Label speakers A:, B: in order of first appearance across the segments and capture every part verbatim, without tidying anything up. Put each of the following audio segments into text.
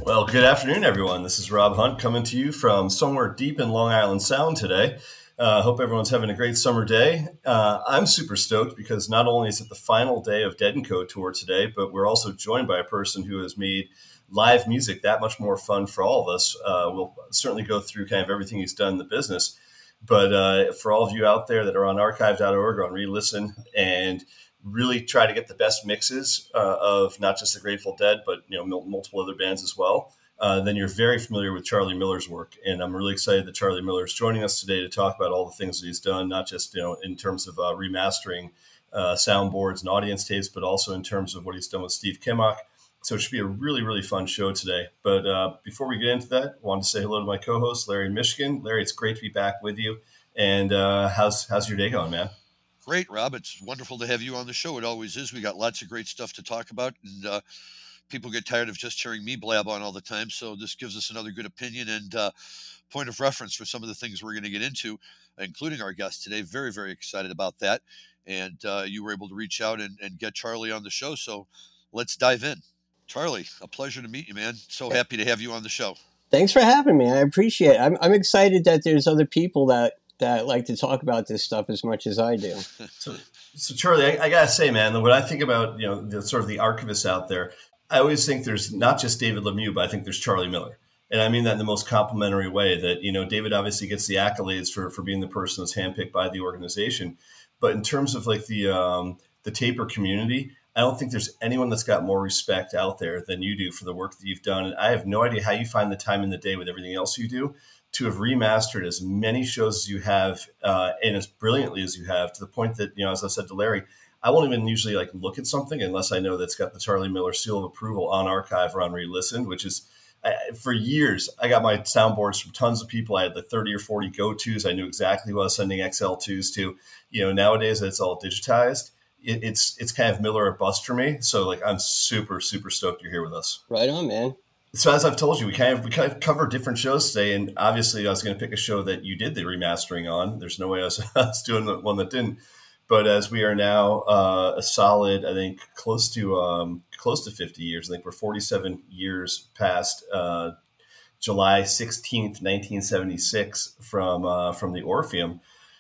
A: Well, good afternoon, everyone. This is Rob Hunt coming to you from somewhere deep in Long Island Sound today. I uh, hope everyone's having a great summer day. Uh, I'm super stoked because not only is it the final day of Dead and Co. tour today, but we're also joined by a person who has made live music that much more fun for all of us. Uh, we'll certainly go through kind of everything he's done in the business. But uh, for all of you out there that are on archive dot org or on re-listen and really try to get the best mixes uh, of not just the Grateful Dead, but you know m- multiple other bands as well, uh, then you're very familiar with Charlie Miller's work. And I'm really excited that Charlie Miller is joining us today to talk about all the things that he's done, not just you know in terms of uh, remastering uh, soundboards and audience tapes, but also in terms of what he's done with Steve Kimock. So it should be a really, really fun show today. But uh, before we get into that, I wanted to say hello to my co-host, Larry Michigan. Larry, it's great to be back with you. And uh, how's how's your day going, man?
B: Great, Rob. It's wonderful to have you on the show. It always is. We got lots of great stuff to talk about, and uh, people get tired of just hearing me blab on all the time. So this gives us another good opinion and uh, point of reference for some of the things we're going to get into, including our guest today. Very, very excited about that. And uh, you were able to reach out and, and get Charlie on the show. So let's dive in. Charlie, a pleasure to meet you, man. So happy to have you on the show.
C: Thanks for having me. I appreciate it. I'm, I'm excited that there's other people that that like to talk about this stuff as much as I do.
A: So, so Charlie, I, I gotta say, man, when I think about you know the sort of the archivists out there, I always think there's not just David Lemieux, but I think there's Charlie Miller, and I mean that in the most complimentary way. That you know, David obviously gets the accolades for for being the person that's handpicked by the organization, but in terms of like the um, the taper community, I don't think there's anyone that's got more respect out there than you do for the work that you've done. And I have no idea how you find the time in the day with everything else you do to have remastered as many shows as you have uh, and as brilliantly as you have, to the point that, you know, as I said to Larry, I won't even usually like look at something unless I know that's got the Charlie Miller seal of approval on archive or on re-listen, which is I, for years, I got my soundboards from tons of people. I had the thirty or forty go-tos. I knew exactly who I was sending X L twos to. You know, nowadays it's all digitized. It, it's it's kind of Miller or bust for me. So like I'm super, super stoked you're here with us.
C: Right on, man.
A: So as I've told you, we kind of we kind of cover different shows today, and obviously I was going to pick a show that you did the remastering on. There's no way I was, I was doing the one that didn't. But as we are now uh, a solid, I think close to um, close to fifty years. I think we're forty-seven years past uh, July sixteenth, nineteen seventy-six, from uh, from the Orpheum.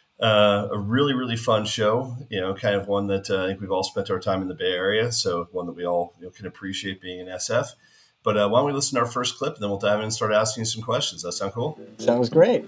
A: Uh, a really, really fun show. You know, kind of one that uh, I think we've all spent our time in the Bay Area, so one that we all you know, can appreciate being in S F. But uh, why don't we listen to our first clip, and then we'll dive in and start asking you some questions. Does that sound cool?
C: Sounds great.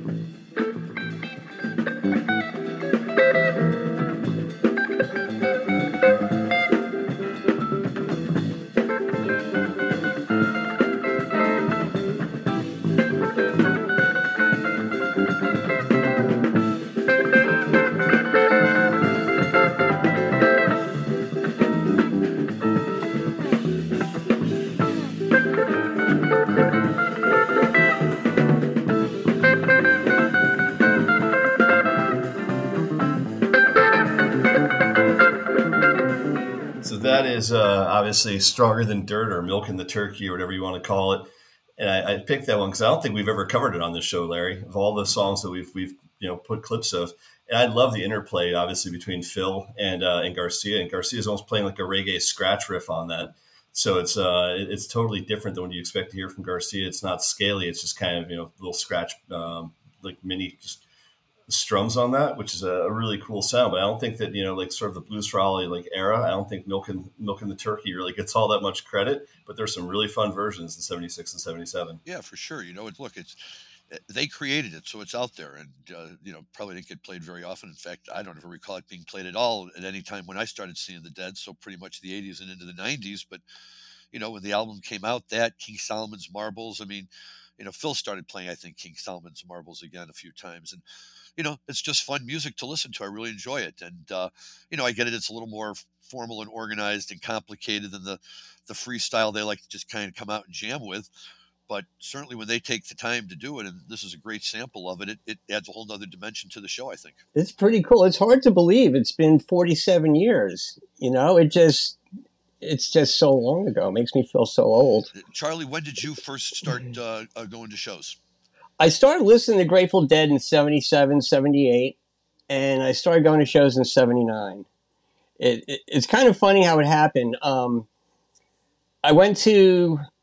A: That is uh, obviously Stronger Than Dirt or Milking the Turkey or whatever you want to call it. And I, I picked that one because I don't think we've ever covered it on this show, Larry, of all the songs that we've we've you know put clips of. And I love the interplay, obviously, between Phil and uh, and Garcia. And Garcia's almost playing like a reggae scratch riff on that. So it's uh, it's totally different than what you expect to hear from Garcia. It's not scaly. It's just kind of you know little scratch, um, like mini just strums on that, which is a really cool sound. But I don't think that, you know, like sort of the Blues for Ollie like era, I don't think Milking Milking the Turkey really gets all that much credit, but there's some really fun versions in seventy-six and seventy-seven.
B: Yeah, for sure. You know, it's look, it's they created it, so it's out there, and uh, you know, probably didn't get played very often. In fact, I don't ever recall it being played at all at any time when I started seeing the Dead. So pretty much the eighties and into the nineties. But you know, when the album came out, that King Solomon's Marbles. I mean, you know, Phil started playing, I think, King Solomon's Marbles again a few times, and you know, it's just fun music to listen to. I really enjoy it, and uh, you know, I get it. It's a little more formal and organized and complicated than the the freestyle they like to just kind of come out and jam with. But certainly when they take the time to do it, and this is a great sample of it, it, it adds a whole nother dimension to the show, I think.
C: It's pretty cool. It's hard to believe it's been forty-seven years. You know, it just, it's just so long ago. It makes me feel so old.
B: Charlie, when did you first start uh, uh, going to shows?
C: I started listening to Grateful Dead in seventy-seven, seventy-eight, and I started going to shows in seventy-nine. It, it, it's kind of funny how it happened. Um, I went to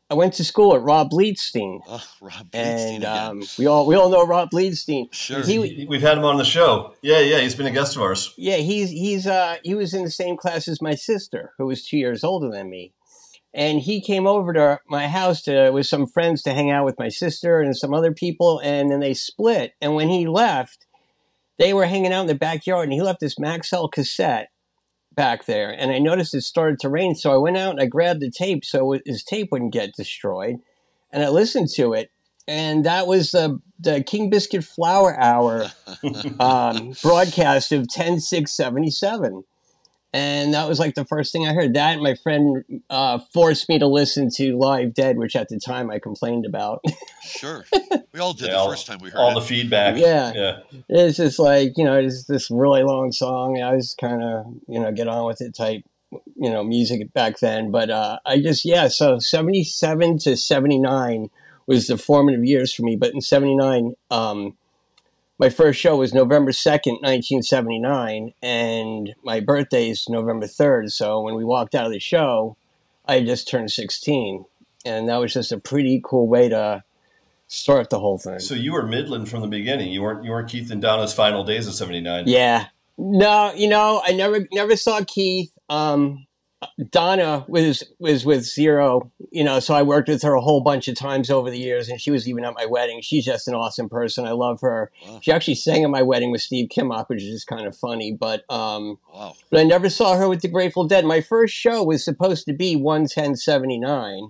C: I went to school at Rob Leadstein.
B: Oh, Rob Bleedstein
C: And
B: again.
C: um, we all we all know Rob Leadstein.
B: Sure.
C: He,
A: He- We've had him on the show. Yeah, yeah, he's been a guest of ours.
C: yeah, he's he's uh he was in the same class as my sister, who was two years older than me. And he came over to my house to with some friends to hang out with my sister and some other people, and then they split. And when he left, they were hanging out in the backyard, and he left this Maxell cassette back there. And I noticed it started to rain, so I went out and I grabbed the tape so his tape wouldn't get destroyed. And I listened to it, and that was the the King Biscuit Flower Hour um, broadcast of ten six seventy-seven. And that was like the first thing I heard. That and my friend uh, forced me to listen to Live Dead, which at the time I complained about.
B: Sure. We all did
A: Yeah,
B: the
A: all-
B: first time we heard
A: All
B: it.
A: the feedback.
C: Yeah.
A: Yeah.
C: It's just like, you know, it's this really long song. I was kind of, you know, get on with it type, you know, music back then. But uh, I just, yeah, so seventy-seven to seventy-nine was the formative years for me. But in seventy-nine, um, my first show was November second, nineteen seventy-nine, and my birthday is November third. So when we walked out of the show, I had just turned sixteen. And that was just a pretty cool way to start the whole thing.
A: So you were Midland from the beginning. You weren't you weren't Keith and Donna's final days of seventy-nine.
C: Yeah. No, you know, I never never saw Keith. Um, Donna was was with Zero, you know, so I worked with her a whole bunch of times over the years, and she was even at my wedding. She's just an awesome person. I love her.
B: Wow.
C: She actually sang at my wedding with Steve Kimmock, which is just kind of funny. But um,
B: Wow.
C: but I never saw her with the Grateful Dead. My first show was supposed to be one ten seventy-nine,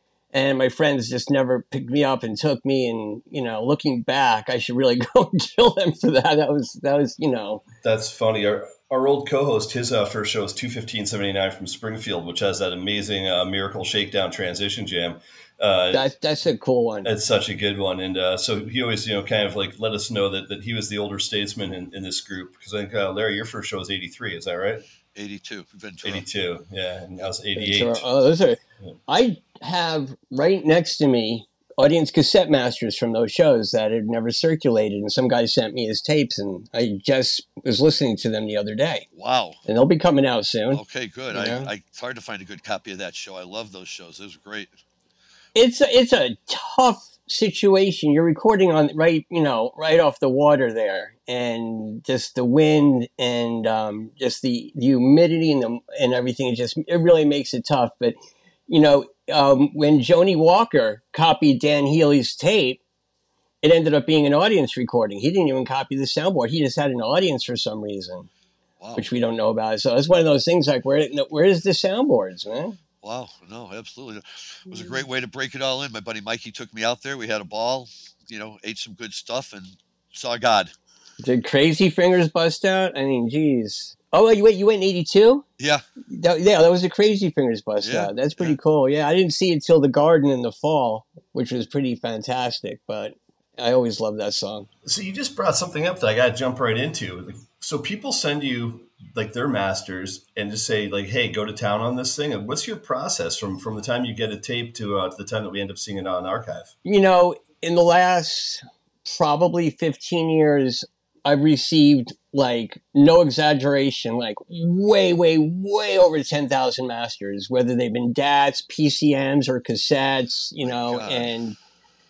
C: and my friends just never picked me up and took me. And you know, looking back, I should really go and kill them for that. That was that was you know.
A: That's funny. Our, our old co-host, his uh, first show was two fifteen seventy-nine from Springfield, which has that amazing uh, Miracle Shakedown transition jam. Uh,
C: That's that's a cool one.
A: it's such a good one. And uh, so he always, you know, kind of like let us know that, that he was the older statesman in, in this group. Because I think, uh, Larry, your first show was eighty-three. Is that right?
B: eighty-two. Ventura.
A: eighty-two. Yeah. And I was
C: So,
A: eighty-eight.
C: oh, those are.
A: Yeah.
C: I have right next to me audience cassette masters from those shows that had never circulated, and some guy sent me his tapes, and I just was listening to them the other day,
B: Wow.
C: and they'll be coming out soon.
B: Okay, good.
C: Yeah.
B: I, I it's hard to find a good copy of that show. I love those shows. It was great.
C: It's a, it's a tough situation. You're recording on right, you know, right off the water there, and just the wind and um, just the, the humidity and the, and everything. It just it really makes it tough. But you know, um, when Joni Walker copied Dan Healy's tape, it ended up being an audience recording. He didn't even copy the soundboard. He just had an audience for some reason,
B: Wow.
C: which we don't know about. So it's one of those things like where where's the soundboards, man?
B: Wow. No, absolutely. It was a great way to break it all in. My buddy Mikey took me out there. We had a ball, you know, ate some good stuff and saw God.
C: Did Crazy Fingers bust out? I mean, geez. Oh, wait, you wait, you went in eighty-two?
B: Yeah.
C: That, yeah, that was a Crazy Fingers bust
B: Yeah,
C: out. That's pretty
B: yeah.
C: cool. Yeah, I didn't see it till the Garden in the fall, which was pretty fantastic. But I always loved that song.
A: So you just brought something up that I got to jump right into. Like, so people send you like their masters and just say like, "Hey, go to town on this thing." And what's your process from from the time you get a tape to uh, to the time that we end up seeing it on archive?
C: You know, in the last probably fifteen years, I've received, like, no exaggeration, like way, way, way over ten thousand masters, whether they've been D A Ts, P C Ms, or cassettes, you
B: My
C: know,
B: God.
C: and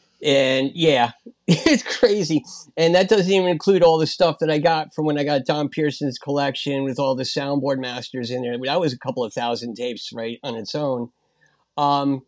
C: and yeah, it's crazy. And that doesn't even include all the stuff that I got from when I got Don Pearson's collection with all the soundboard masters in there. That was a couple of thousand tapes, right, on its own. Um,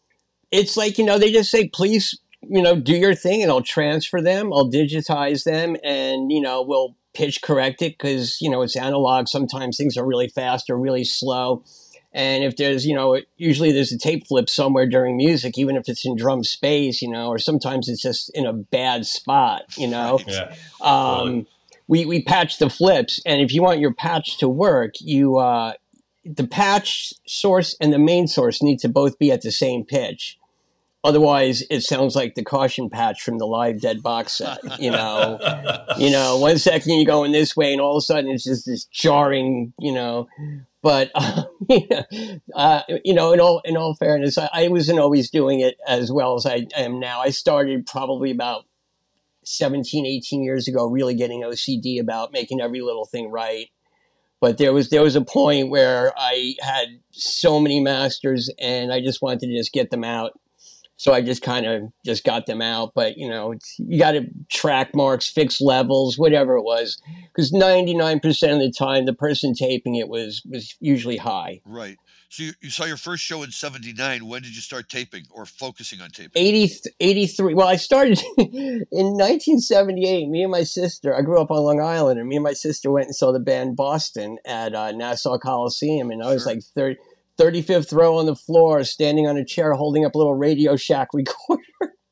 C: it's like, you know, they just say, please, you know, do your thing and I'll transfer them. I'll digitize them and, you know, we'll pitch correct it because, you know, it's analog. Sometimes things are really fast or really slow. And if there's, you know, usually there's a tape flip somewhere during music, even if it's in drum space, you know, or sometimes it's just in a bad spot, you know.
B: Right.
A: Yeah.
C: Um,
A: Totally.
C: we, we patch the flips. And if you want your patch to work, you uh, the patch source and the main source need to both be at the same pitch. Otherwise, it sounds like the caution patch from the Live Dead box set. You know, you know, one second you're going this way, and all of a sudden it's just this jarring, you know. But uh, uh, you know, in all in all fairness, I, I wasn't always doing it as well as I am now. I started probably about seventeen, eighteen years ago, really getting O C D about making every little thing right. But there was there was a point where I had so many masters, and I just wanted to just get them out. So I just kind of just got them out. But, you know, it's, you got to track marks, fix levels, whatever it was. Because ninety-nine percent of the time, the person taping it was, was usually high.
B: Right. So you, you saw your first show in seventy-nine. When did you start taping or focusing on taping?
C: eighty, eighty-three. Well, I started in nineteen seventy-eight. Me and my sister, I grew up on Long Island, and me and my sister went and saw the band Boston at uh, Nassau Coliseum. And I was
B: Sure.
C: like thirty, thirty-fifth row on the floor, standing on a chair, holding up a little Radio Shack recorder.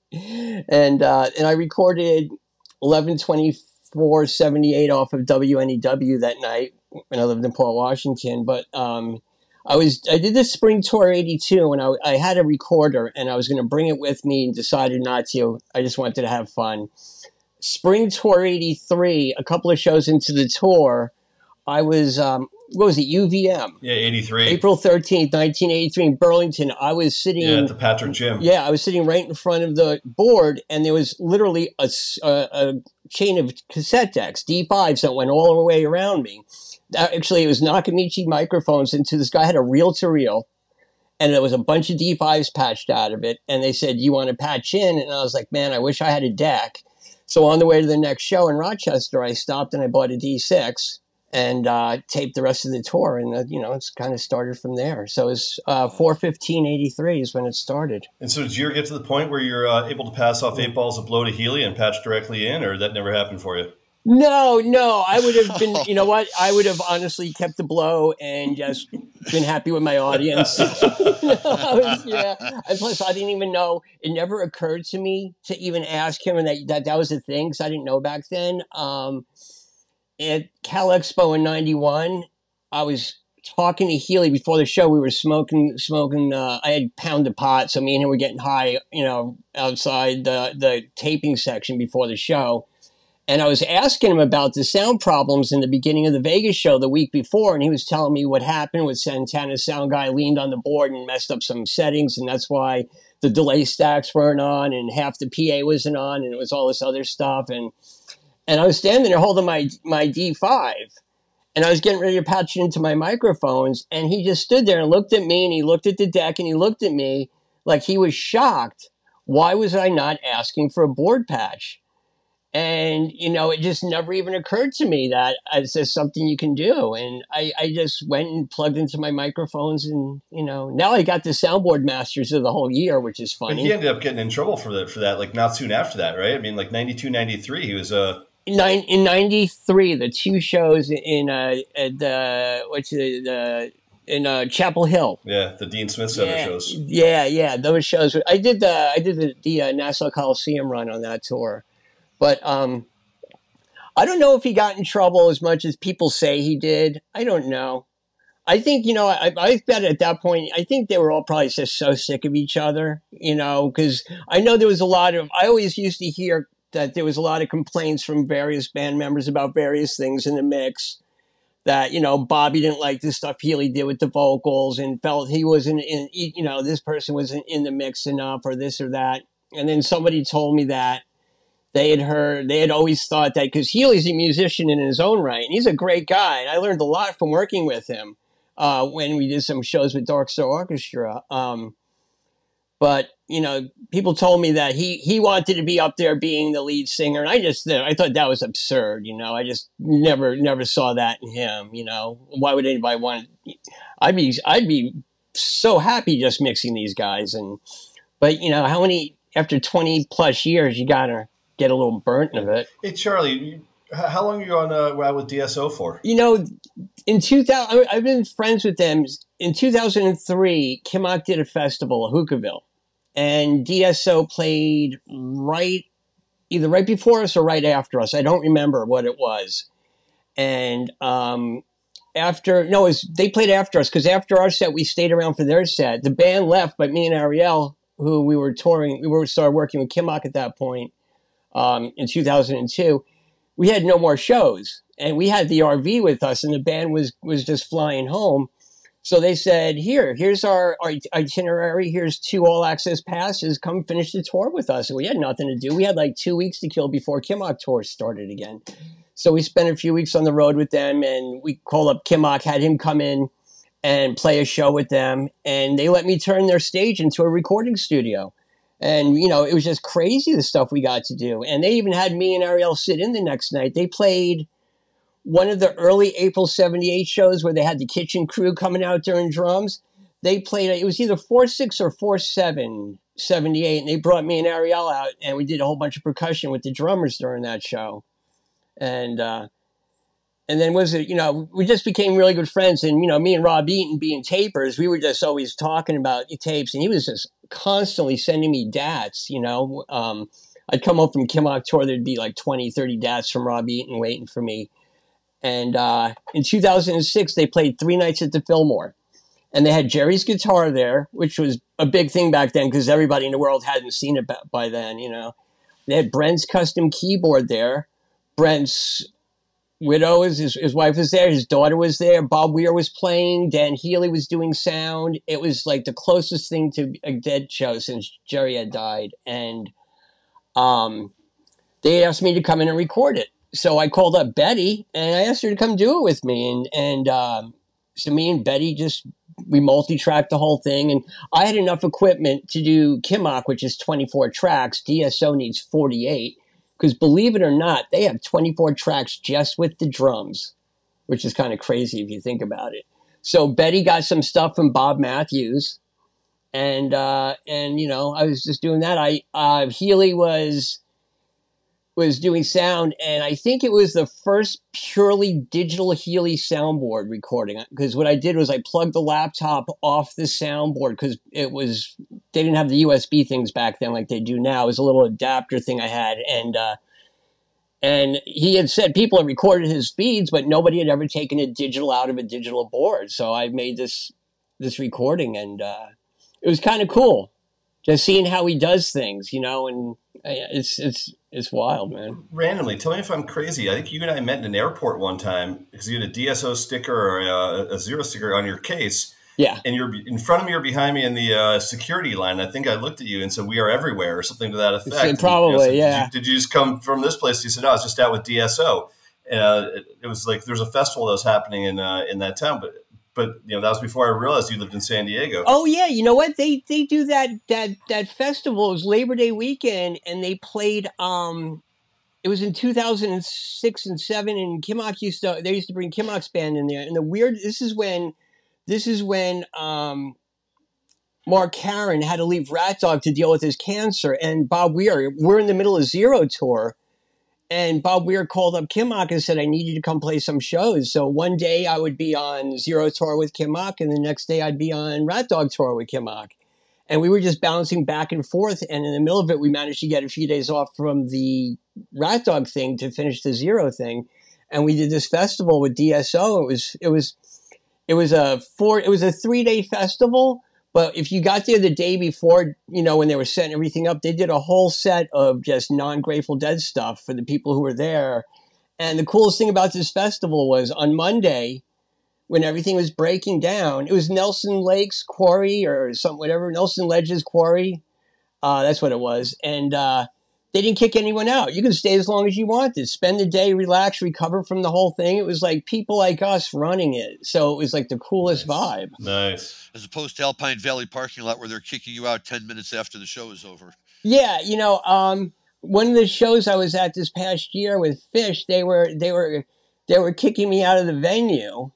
C: and uh, and I recorded eleven twenty-four seventy-eight off of W N E W that night when I lived in Port Washington. But um, I was I did this spring tour eighty-two, and I, I had a recorder, and I was going to bring it with me, and decided not to. I just wanted to have fun. Spring tour eighty-three, a couple of shows into the tour, I was um, what was it, U V M?
A: Yeah, eighty-three.
C: April thirteenth, nineteen eighty-three in Burlington. I was sitting
A: Yeah, at the Patrick Gym.
C: Yeah, I was sitting right in front of the board, and there was literally a, a, a chain of cassette decks, D fives, that went all the way around me. Actually, it was Nakamichi microphones, and this guy had a reel-to-reel, and there was a bunch of D fives patched out of it, and they said, you want to patch in? And I was like, man, I wish I had a deck. So on the way to the next show in Rochester, I stopped and I bought a D six and uh, taped the rest of the tour, and uh, you know, it's kind of started from there. So it's uh, four fifteen eighty-three is when it started.
A: And so did you ever get to the point where you're uh, able to pass off eight balls of blow to Healy and patch directly in, or that never happened for you?
C: No, no, I would have been, you know what? I would have honestly kept the blow and just been happy with my audience. I was, yeah. And plus, I didn't even know, it never occurred to me to even ask him, and that that, that was a thing, because I didn't know back then. Um, at Cal Expo in ninety-one, I was talking to Healy before the show. We were smoking, smoking, uh, I had pounded pot, so me and him were getting high, you know, outside the, the taping section before the show. And I was asking him about the sound problems in the beginning of the Vegas show the week before, and he was telling me what happened with Santana's sound guy leaned on the board and messed up some settings, and that's why the delay stacks weren't on, and half the P A wasn't on, and it was all this other stuff. And and I was standing there holding my my D five, and I was getting ready to patch it into my microphones, and he just stood there and looked at me, and he looked at the deck, and he looked at me like he was shocked. Why was I not asking for a board patch? And, you know, it just never even occurred to me that it's just something you can do. And I, I just went and plugged into my microphones, and, you know, now I got the soundboard masters of the whole year, which is funny.
A: But he ended up getting in trouble for that, for that, like not soon after that, right? I mean, like ninety-two, ninety-three, he was uh...
C: In, nine, in ninety-three, the two shows in, uh, at the, what's it, the, in uh, Chapel Hill.
A: Yeah, the Dean Smith Center
C: yeah,
A: shows.
C: Yeah, yeah, those shows. I did the, I did the, the uh, Nassau Coliseum run on that tour. But um, I don't know if he got in trouble as much as people say he did. I don't know. I think, you know, I, I bet at that point, I think they were all probably just so sick of each other, you know, because I know there was a lot of, I always used to hear that there was a lot of complaints from various band members about various things in the mix. That, you know, Bobby didn't like the stuff Healy did with the vocals and felt he wasn't in, you know, this person wasn't in the mix enough or this or that. And then somebody told me that they had heard, they had always thought that, because Healy's a musician in his own right, and he's a great guy, and I learned a lot from working with him uh, when we did some shows with Dark Star Orchestra. Um, but, you know, people told me that he, he wanted to be up there being the lead singer, and I just, I thought that was absurd, you know, I just never, never saw that in him, you know. Why would anybody want, I'd be, I'd be so happy just mixing these guys, and, but, you know, how many, after twenty plus years, you gotta get a little burnt of it.
A: Hey, Charlie, how long are you on uh, out with D S O for?
C: You know, in two thousand, I've been friends with them. In two thousand three, Kimmock did a festival at Hookahville, and D S O played right, either right before us or right after us. I don't remember what it was. And um, after, no, it was, they played after us, because after our set, we stayed around for their set. The band left, but me and Ariel, who we were touring, we were started working with Kimmock at that point. Um, in two thousand two, we had no more shows, and we had the R V with us, and the band was was just flying home. So they said, here, here's our, our itinerary. Here's two all-access passes. Come finish the tour with us. And we had nothing to do. We had like two weeks to kill before Kimmock tour started again. So we spent a few weeks on the road with them, and we called up Kimmock, had him come in and play a show with them, and they let me turn their stage into a recording studio. And, you know, it was just crazy the stuff we got to do. And they even had me and Ariel sit in the next night. They played one of the early April seventy-eight shows where they had the kitchen crew coming out during drums. They played, it was either four six or four seven seventy-eight, and they brought me and Ariel out, and we did a whole bunch of percussion with the drummers during that show. And, uh, and then was it, you know, we just became really good friends. And, you know, me and Rob Eaton being tapers, we were just always talking about tapes. And he was just constantly sending me dats, you know. Um, I'd come home from Kimmock Tour, there'd be like twenty, thirty dats from Rob Eaton waiting for me. And uh, in two thousand six, they played three nights at the Fillmore. And they had Jerry's guitar there, which was a big thing back then because everybody in the world hadn't seen it by then, you know. They had Brent's custom keyboard there. Brent's widow, his, his wife was there. His daughter was there. Bob Weir was playing. Dan Healy was doing sound. It was like the closest thing to a Dead show since Jerry had died. And um, they asked me to come in and record it. So I called up Betty, and I asked her to come do it with me. And, and um, so me and Betty just, we multi-tracked the whole thing. And I had enough equipment to do Kimmock, which is twenty-four tracks. D S O needs forty-eight. Because believe it or not, they have twenty-four tracks just with the drums, which is kind of crazy if you think about it. So Betty got some stuff from Bob Matthews, and uh, and you know I was just doing that. I uh, Healy was was doing sound, and I think it was the first purely digital Healy soundboard recording. Because what I did was I plugged the laptop off the soundboard because it was they didn't have the U S B things back then like they do now. It was a little adapter thing I had, and uh, and he had said people had recorded his feeds, but nobody had ever taken a digital out of a digital board. So I made this this recording, and uh, it was kind of cool, just seeing how he does things, you know. And it's it's it's wild, man.
A: Randomly, tell me if I'm crazy. I think you and I met in an airport one time because you had a D S O sticker or a, a zero sticker on your case.
C: Yeah.
A: And you're in front of me or behind me in the uh, security line. I think I looked at you and said, "We are everywhere," or something to that effect.
C: Probably,
A: and, you know, so
C: yeah.
A: Did you, did you just come from this place? You said, "No, I was just out with D S O." Uh, it, it was like there's a festival that was happening in uh, in that town, but but you know that was before I realized you lived in San Diego.
C: Oh yeah, you know what? They they do that that that festival. It was Labor Day weekend, and they played. Um, it was in two thousand six and seven, and Kimmock used to. They used to bring Kimmock's band in there, and the weird. This is when. This is when um, Mark Karen had to leave Rat Dog to deal with his cancer, and Bob Weir. We're in the middle of Zero tour, and Bob Weir called up Kimmock and said, "I need you to come play some shows." So one day I would be on Zero tour with Kimmock, and the next day I'd be on Rat Dog tour with Kimmock, and we were just bouncing back and forth. And in the middle of it, we managed to get a few days off from the Rat Dog thing to finish the Zero thing, and we did this festival with D S O. It was it was. It was a four. It was a three-day festival, but if you got there the day before, you know, when they were setting everything up, they did a whole set of just non-Grateful Dead stuff for the people who were there. And the coolest thing about this festival was on Monday, when everything was breaking down, it was Nelson Lake's quarry or some whatever Nelson Ledge's quarry. Uh, that's what it was, and uh, they didn't kick anyone out. You could stay as long as you wanted, spend the day, relax, recover from the whole thing. It was like people like us running it. So it was like the coolest
A: nice.
C: vibe.
A: Nice.
B: As opposed to Alpine Valley parking lot where they're kicking you out ten minutes after the show is over.
C: Yeah. You know, um, one of the shows I was at this past year with Fish, they were, they were, they were kicking me out of the venue.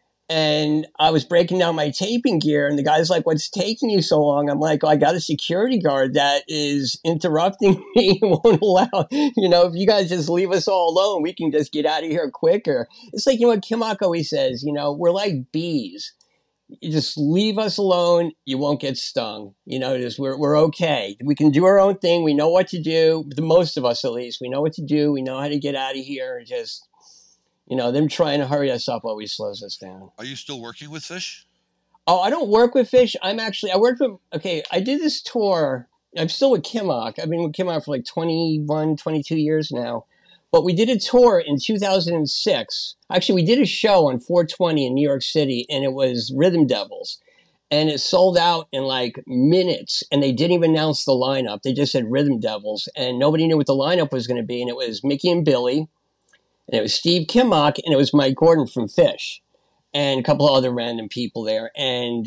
C: And I was breaking down my taping gear, and the guy's like, "What's taking you so long?" I'm like, oh, "I got a security guard that is interrupting me and won't allow, you know, if you guys just leave us all alone, we can just get out of here quicker." It's like, you know what Kimmock always says, you know, we're like bees. You just leave us alone, you won't get stung. You know, just we're we're okay. We can do our own thing. We know what to do. The most of us, at least, we know what to do. We know how to get out of here. And just, you know, them trying to hurry us up always slows us down.
B: Are you still working with Fish?
C: Oh, I don't work with Fish. I'm actually, I worked with, okay, I did this tour. I'm still with Kimmock. I've been with Kimmock for like twenty-one, twenty-two years now. But we did a tour in two thousand six. Actually, we did a show on four twenty in New York City, and it was Rhythm Devils. And it sold out in like minutes, and they didn't even announce the lineup. They just said Rhythm Devils, and nobody knew what the lineup was going to be. And it was Mickey and Billy, and it was Steve Kimmock, and it was Mike Gordon from Fish, and a couple of other random people there. And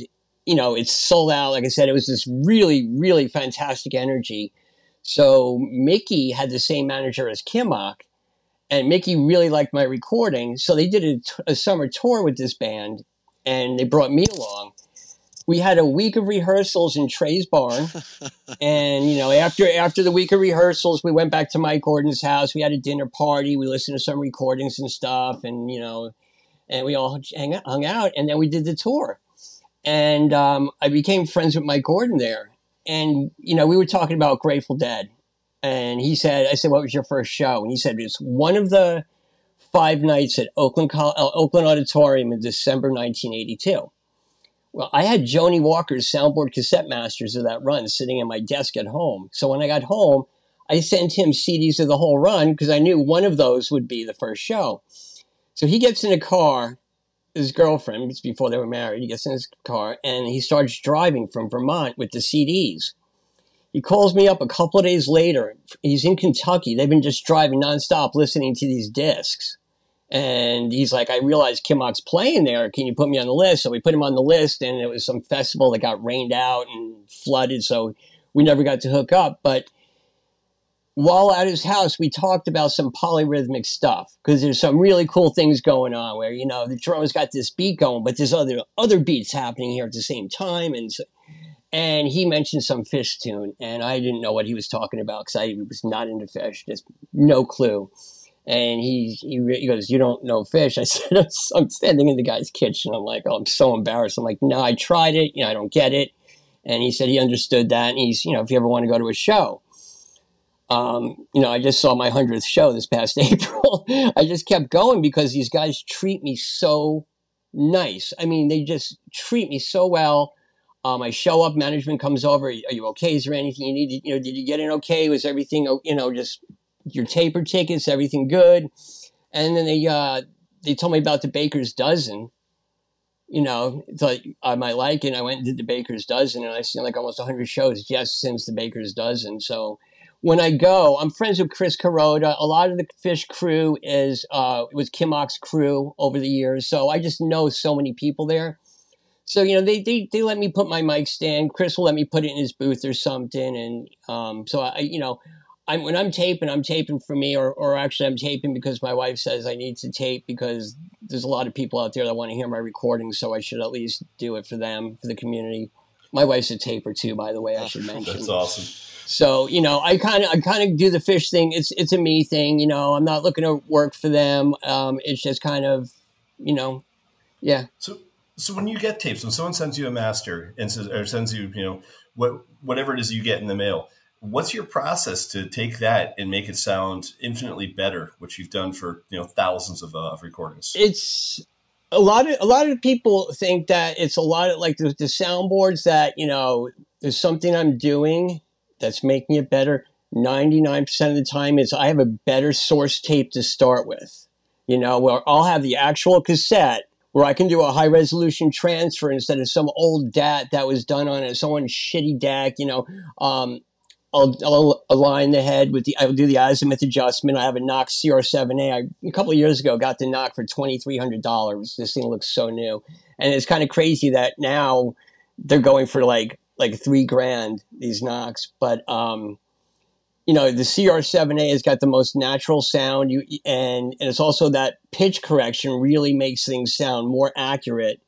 C: you know, it's sold out. Like I said, it was this really, really fantastic energy. So Mickey had the same manager as Kimmock, and Mickey really liked my recording. So they did a, a summer tour with this band, and they brought me along. We had a week of rehearsals in Trey's barn. And, you know, after after the week of rehearsals, we went back to Mike Gordon's house. We had a dinner party. We listened to some recordings and stuff. And, you know, and we all hang, hung out. And then we did the tour. And um, I became friends with Mike Gordon there. And, you know, we were talking about Grateful Dead. And he said, I said, what was your first show? And he said, it's one of the five nights at Oakland, uh, Oakland Auditorium in December nineteen eighty-two. Well, I had Joni Walker's soundboard cassette masters of that run sitting at my desk at home. So when I got home, I sent him C Ds of the whole run because I knew one of those would be the first show. So he gets in a car, his girlfriend, it's before they were married, he gets in his car and he starts driving from Vermont with the C Ds. He calls me up a couple of days later. He's in Kentucky. They've been just driving nonstop listening to these discs. And he's like, I realized Kimmock's playing there. Can you put me on the list? So we put him on the list, and it was some festival that got rained out and flooded, so we never got to hook up. But while at his house, we talked about some polyrhythmic stuff because there's some really cool things going on where, you know, the drummer's got this beat going, but there's other other beats happening here at the same time. And so, and he mentioned some Fish tune, and I didn't know what he was talking about because I was not into Fish, just no clue. And he, he he goes, you don't know Fish? I said, I'm standing in the guy's kitchen. I'm like, oh, I'm so embarrassed. I'm like, no, I tried it. You know, I don't get it. And he said he understood that. And he's, you know, if you ever want to go to a show. Um, you know, I just saw my hundredth show this past April. I just kept going because these guys treat me so nice. I mean, they just treat me so well. Um, I show up, management comes over. Are you okay? Is there anything you need? You know, did you get in okay? Was everything, you know, just... your taper tickets, everything good. And then they uh, they told me about the Baker's Dozen. You know, thought I might like it. And I went and did the Baker's Dozen, and I've seen like almost one hundred shows just since the Baker's Dozen. So when I go, I'm friends with Chris Kuroda. A lot of the Fish crew is uh, was Kimmock's crew over the years. So I just know so many people there. So, you know, they, they, they let me put my mic stand. Chris will let me put it in his booth or something. And um, so, I, you know, I'm, when I'm taping, I'm taping for me, or, or actually I'm taping because my wife says I need to tape because there's a lot of people out there that want to hear my recordings, so I should at least do it for them, for the community. My wife's a taper too, by the way, I should mention.
A: That's awesome.
C: So, you know, I kind of I kind of do the Fish thing. It's it's a me thing, you know. I'm not looking to work for them. Um, it's just kind of, you know, yeah.
A: So so when you get tapes, when someone sends you a master and says, or sends you, you know, what whatever it is you get in the mail, what's your process to take that and make it sound infinitely better, which you've done for, you know, thousands of, uh, of recordings?
C: It's a lot of, a lot of people think that it's a lot of like the, the soundboards that, you know, there's something I'm doing that's making it better. ninety-nine percent of the time is I have a better source tape to start with, you know, where I'll have the actual cassette where I can do a high resolution transfer instead of some old D A T that was done on someone's shitty D A C, you know. um, I'll, I'll align the head with the, I'll do the azimuth adjustment. I have a Knox C R seven A. I, a couple of years ago, got the Knox for twenty-three hundred dollars. This thing looks so new. And it's kind of crazy that now they're going for like, like three grand, these Knox. But, um, you know, the C R seven A has got the most natural sound. You, and, and it's also that pitch correction really makes things sound more accurate.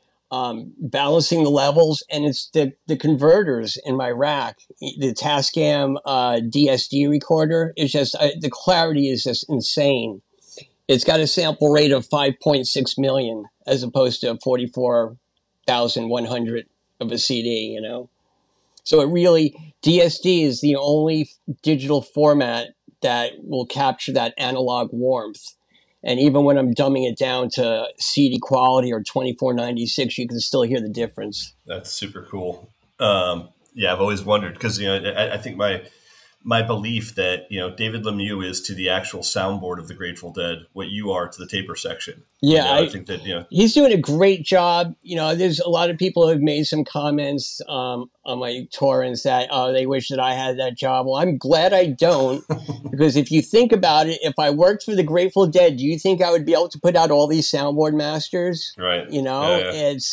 C: Um, balancing the levels, and it's the, the converters in my rack. The Tascam uh, D S D recorder is just, uh, the clarity is just insane. It's got a sample rate of five point six million as opposed to forty-four thousand one hundred of a C D, you know? So it really, D S D is the only digital format that will capture that analog warmth. And even when I'm dumbing it down to C D quality or twenty-four ninety-six, you can still hear the difference.
A: That's super cool. Um, yeah, I've always wondered because, you know, I, I think my my belief that, you know, David Lemieux is to the actual soundboard of the Grateful Dead what you are to the taper section.
C: Yeah,
A: you know,
C: I,
A: I think that, you know,
C: he's doing a great job. You know, there's a lot of people who have made some comments um, on my torrents that uh, they wish that I had that job. Well, I'm glad I don't, because if you think about it, if I worked for the Grateful Dead, do you think I would be able to put out all these soundboard masters?
A: Right.
C: You know,
A: yeah, yeah.
C: it's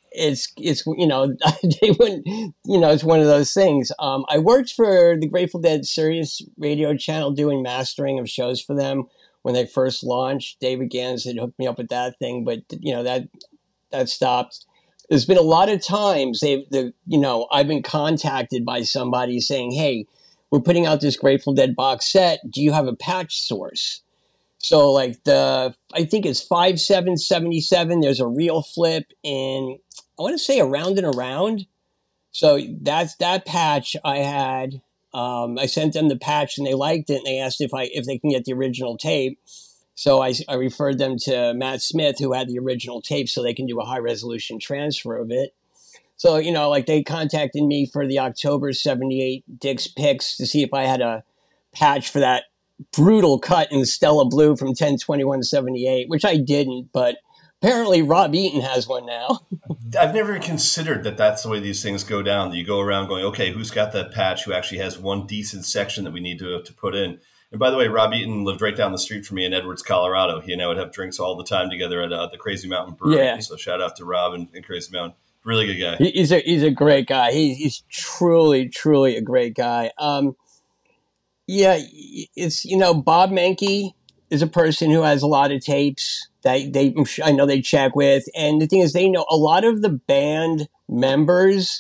C: it's it's you know they wouldn't you know it's one of those things. Um, I worked for the Grateful Dead Sirius radio channel doing mastering of shows for them when they first launched. David Gans had hooked me up with that thing, but you know that that stopped. There's been a lot of times they've the you know I've been contacted by somebody saying, "Hey, we're putting out this Grateful Dead box set. Do you have a patch source?" So like the I think it's five seven seventy-seven. There's a real flip in I want to say Around and Around. So that's that patch I had. Um, I sent them the patch and they liked it and they asked if I if they can get the original tape. So I, I referred them to Matt Smith, who had the original tape, so they can do a high resolution transfer of it. So, you know, like they contacted me for the October seventy-eight Dick's Picks to see if I had a patch for that brutal cut in Stella Blue from ten twenty-one seventy-eight, which I didn't, but apparently Rob Eaton has one now.
A: I've never considered that that's the way these things go down. That you go around going, okay, who's got that patch? Who actually has one decent section that we need to to put in? And by the way, Rob Eaton lived right down the street from me in Edwards, Colorado. He and I would have drinks all the time together at uh, the Crazy Mountain Brewery.
C: Yeah.
A: So shout out to Rob and, and Crazy Mountain. Really good guy.
C: He- He's a he's a great guy. He, he's truly, truly a great guy. Um, yeah, it's you know Bob Menke is a person who has a lot of tapes that they I know they check with, and the thing is, they know a lot of the band members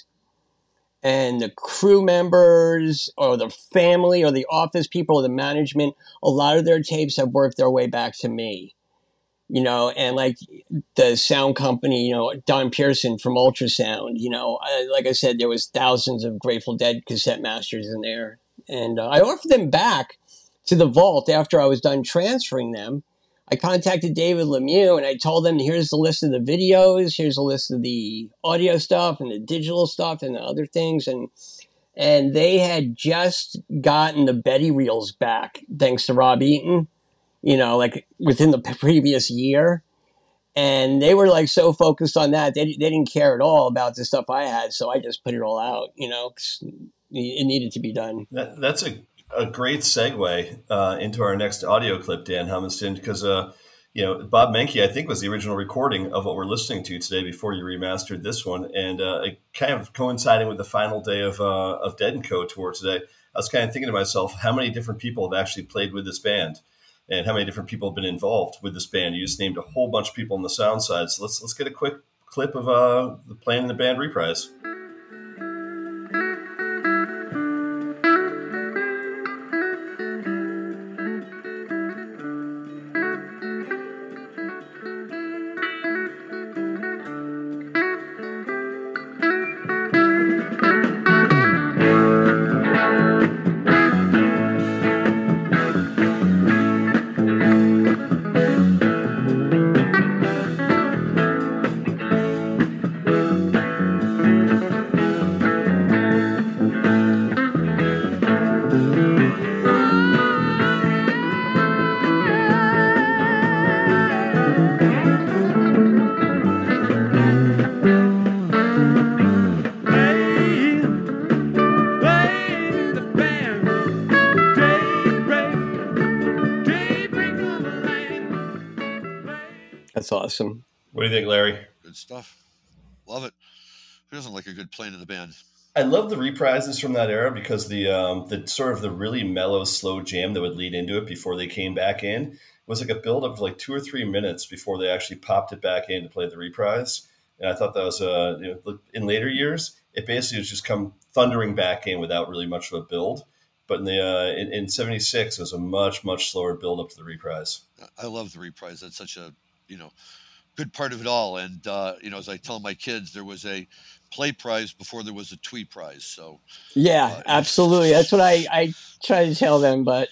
C: and the crew members or the family or the office people or the management. A lot of their tapes have worked their way back to me. You know, and like the sound company, you know, Don Pearson from Ultrasound, you know, I, like I said, there was thousands of Grateful Dead cassette masters in there. And uh, I offered them back to the vault after I was done transferring them. I contacted David Lemieux and I told them, here's the list of the videos, here's a list of the audio stuff and the digital stuff and the other things. And and they had just gotten the Betty reels back, thanks to Rob Eaton. You know, like within the previous year. And they were like so focused on that. They, they didn't care at all about the stuff I had. So I just put it all out, you know, 'cause it needed to be done.
A: That, that's a, a great segue uh, into our next audio clip, Dan Humiston, because, uh, you know, Bob Menke, I think, was the original recording of what we're listening to today before you remastered this one. And uh, it kind of coinciding with the final day of, uh, of Dead and Co. tour today, I was kind of thinking to myself, how many different people have actually played with this band? And how many different people have been involved with this band? You just named a whole bunch of people on the sound side. So let's let's get a quick clip of uh, the playing in the band reprise.
C: That's awesome.
A: What do you think, Larry?
B: Good stuff. Love it. Who doesn't like a good playing in the band?
A: I love the reprises from that era because the um, the sort of the really mellow, slow jam that would lead into it before they came back in was like a build up of like two or three minutes before they actually popped it back in to play the reprise. And I thought that was uh, you know, in later years, it basically has just come thundering back in without really much of a build. But in the uh, in, in seventy-six, it was a much much slower build up to the reprise.
B: I love the reprise. That's such a you know good part of it all. And uh, you know, as I tell my kids, there was a play prize before there was a tweet prize. So
C: Yeah,
B: uh,
C: absolutely. That's what I, I try to tell them, but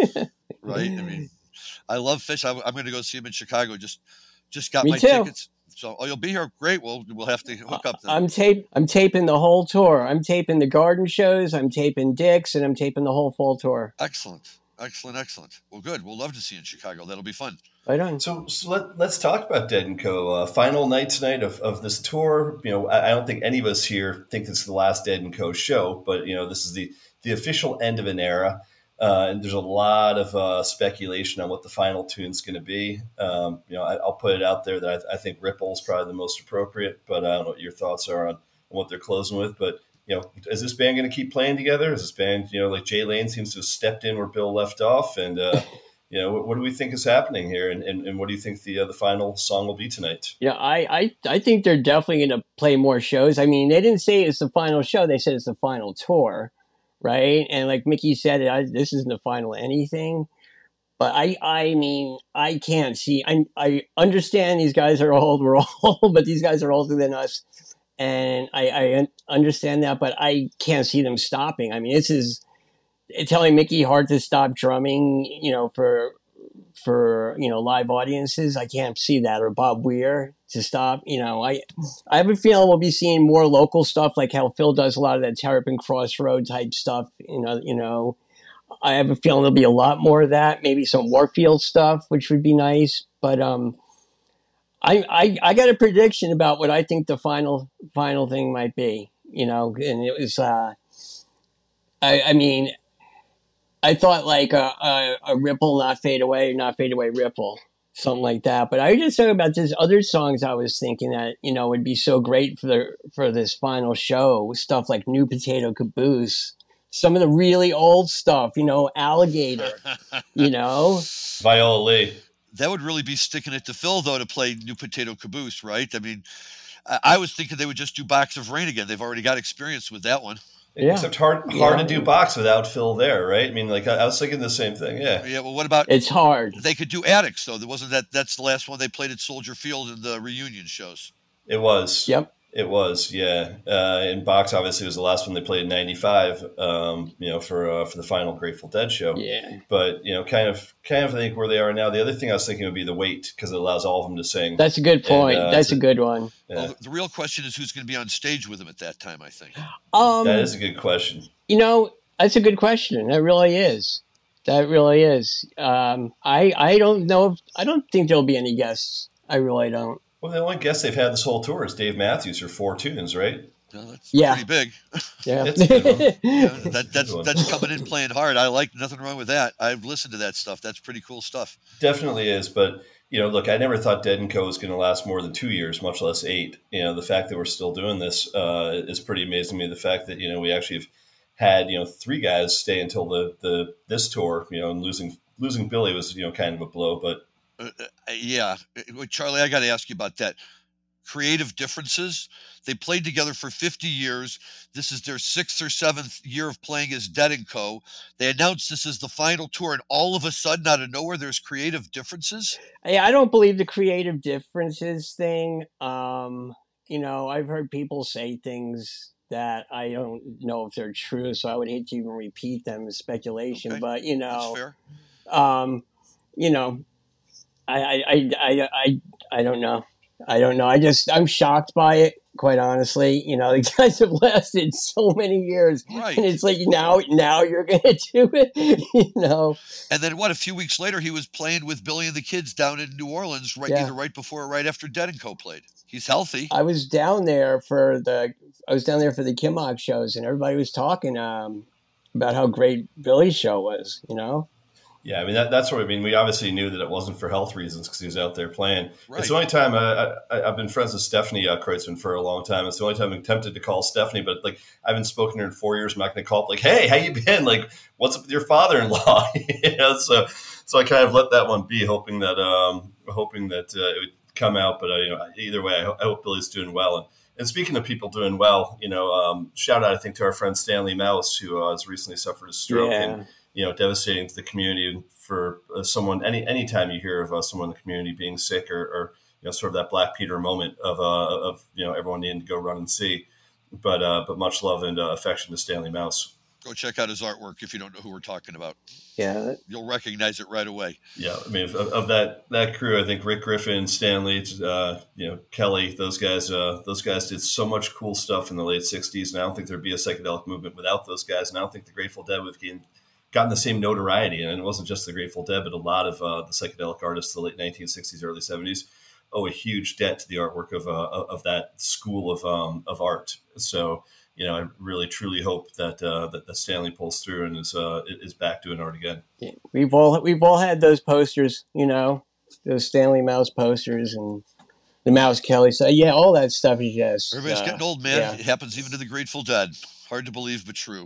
B: right. I mean, I love Fish. I, I'm going to go see him in Chicago. Just just got
C: Me
B: my
C: too.
B: tickets. So, oh, you'll be here. Great. Well, we'll have to hook up. Then.
C: I'm tape I'm taping the whole tour. I'm taping the garden shows, I'm taping Dick's, and I'm taping the whole fall tour.
B: Excellent. Excellent. Excellent. Well, good. We'll love to see you in Chicago. That'll be fun.
C: Right on.
A: So, so let, let's talk about Dead and Co. Uh, final night tonight of, of this tour. You know, I, I don't think any of us here think this is the last Dead and Co. show, but you know, this is the the official end of an era. Uh, and there's a lot of uh, speculation on what the final tune's going to be. Um, you know, I, I'll put it out there that I, I think Ripple is probably the most appropriate, but I don't know what your thoughts are on, on what they're closing with. But, you know, is this band going to keep playing together? Is this band, you know, like Jay Lane seems to have stepped in where Bill left off? And, uh, you know, what, what do we think is happening here? And, and, and what do you think the uh, the final song will be tonight?
C: Yeah, I, I, I think they're definitely going to play more shows. I mean, they didn't say it's the final show. They said it's the final tour, right? And like Mickey said, I, this isn't the final anything. But I, I mean, I can't see. I, I understand these guys are old. We're all old, but these guys are older than us. And I, I understand that, but I can't see them stopping. I mean, this is telling Mickey Hart to stop drumming, you know, for for you know live audiences. I can't see that, or Bob Weir to stop. You know, I I have a feeling we'll be seeing more local stuff, like how Phil does a lot of that Terrapin Crossroad type stuff. You know, you know, I have a feeling there'll be a lot more of that. Maybe some Warfield stuff, which would be nice. But um, I I I got a prediction about what I think the final final thing might be. You know, and it was uh, I I mean. I thought like a, a, a ripple, not fade away, not fade away, ripple, something like that. But I was just talking about this other songs I was thinking that, you know, would be so great for the for this final show. Stuff like New Potato Caboose, some of the really old stuff, you know, Alligator, you know.
A: Viola Lee.
B: That would really be sticking it to Phil, though, to play New Potato Caboose, right? I mean, I, I was thinking they would just do Box of Rain again. They've already got experience with that one.
A: Yeah. Except hard hard yeah. to do box without Phil there, right? I mean, like I, I was thinking the same thing. Yeah.
B: Yeah. Well, what about?
C: It's hard.
B: They could do Addicts, though. There wasn't that. That's the last one they played at Soldier Field in the reunion shows.
A: It was.
C: Yep.
A: It was. Yeah. Uh, and Box obviously was the last one they played in ninety-five. Um, you know, for uh, for the final Grateful Dead show.
C: Yeah.
A: But you know, kind of, kind of, I think where they are now. The other thing I was thinking would be the weight, because it allows all of them to sing.
C: That's a good point. And, uh, That's a, a good one.
B: Yeah. Well, the, the real question is who's going to be on stage with them at that time. I think.
C: Um,
A: that is a good question.
C: You know, that's a good question. That really is. That really is. Um, I I don't know. If, I don't think there'll be any guests. I really don't.
A: Well, the only guest they've had this whole tour is Dave Matthews for four tunes, right?
B: No, that's
C: yeah.
B: pretty big.
C: Yeah,
A: it's a good one.
B: Yeah, that, that's that's coming in playing hard. I like nothing wrong with that. I've listened to that stuff. That's pretty cool stuff.
A: Definitely is, but you know, look, I never thought Dead and Co was going to last more than two years, much less eight. You know, the fact that we're still doing this uh, is pretty amazing to me. The fact that you know we actually have had you know three guys stay until the the this tour. You know, and losing losing Billy was you know kind of a blow, but
B: uh, yeah, Charlie, I got to ask you about that. Creative differences. They played together for fifty years. This is their sixth or seventh year of playing as Dead and Co. They announced this is the final tour, and all of a sudden, out of nowhere, there's creative differences.
C: Hey, I don't believe the creative differences thing. Um, you know, I've heard people say things that I don't know if they're true, so I would hate to even repeat them as speculation.
B: Okay.
C: But you know,
B: that's fair.
C: Um, you know, I, I, I, I, I, I don't know. I don't know. I just, I'm shocked by it, quite honestly. You know, the guys have lasted so many years.
B: Right.
C: And it's like, now, now you're going to do it, you know.
B: And then what, a few weeks later, he was playing with Billy and the Kids down in New Orleans, right,
C: Yeah.
B: either right before or right after Dead and Co played. He's healthy.
C: I was down there for the, I was down there for the Kimmock shows, and everybody was talking um, about how great Billy's show was, you know.
A: Yeah, I mean, that, that's what I mean. We obviously knew that it wasn't for health reasons because he was out there playing.
B: Right.
A: It's the only time I, I, I've been friends with Stephanie uh, Kreutzmann for a long time. It's the only time I'm tempted to call Stephanie, but like I haven't spoken to her in four years. I'm not going to call up like, hey, how you been? Like, what's up with your father-in-law? you know, so so I kind of let that one be, hoping that um, hoping that uh, it would come out. But uh, you know, either way, I, ho- I hope Billy's doing well. And, and speaking of people doing well, you know, um, shout out I think to our friend Stanley Mouse, who uh, has recently suffered a stroke.
C: Yeah.
A: And, you know, devastating to the community for uh, someone, any anytime you hear of uh, someone in the community being sick or, or, you know, sort of that Black Peter moment of, uh, of you know, everyone needing to go run and see. But uh, but much love and uh, affection to Stanley Mouse.
B: Go check out his artwork if you don't know who we're talking about.
C: Yeah.
B: You'll recognize it right away.
A: Yeah, I mean, of, of that that crew, I think Rick Griffin, Stanley, uh, you know, Kelly, those guys, uh, those guys did so much cool stuff in the late sixties, and I don't think there'd be a psychedelic movement without those guys, and I don't think the Grateful Dead would have gotten the same notoriety. And it wasn't just the Grateful Dead, but a lot of uh, the psychedelic artists of the late nineteen sixties, early seventies owe a huge debt to the artwork of uh, of that school of um, of art. So you know, I really truly hope that uh, that, that Stanley pulls through and is uh, is back doing art again.
C: Yeah, we've all we've all had those posters, you know, those Stanley Mouse posters and the Mouse Kelly. So yeah, all that stuff is just
B: Everybody's
C: uh,
B: getting old, man.
C: yeah.
B: It happens even to the Grateful Dead. Hard to believe, but true.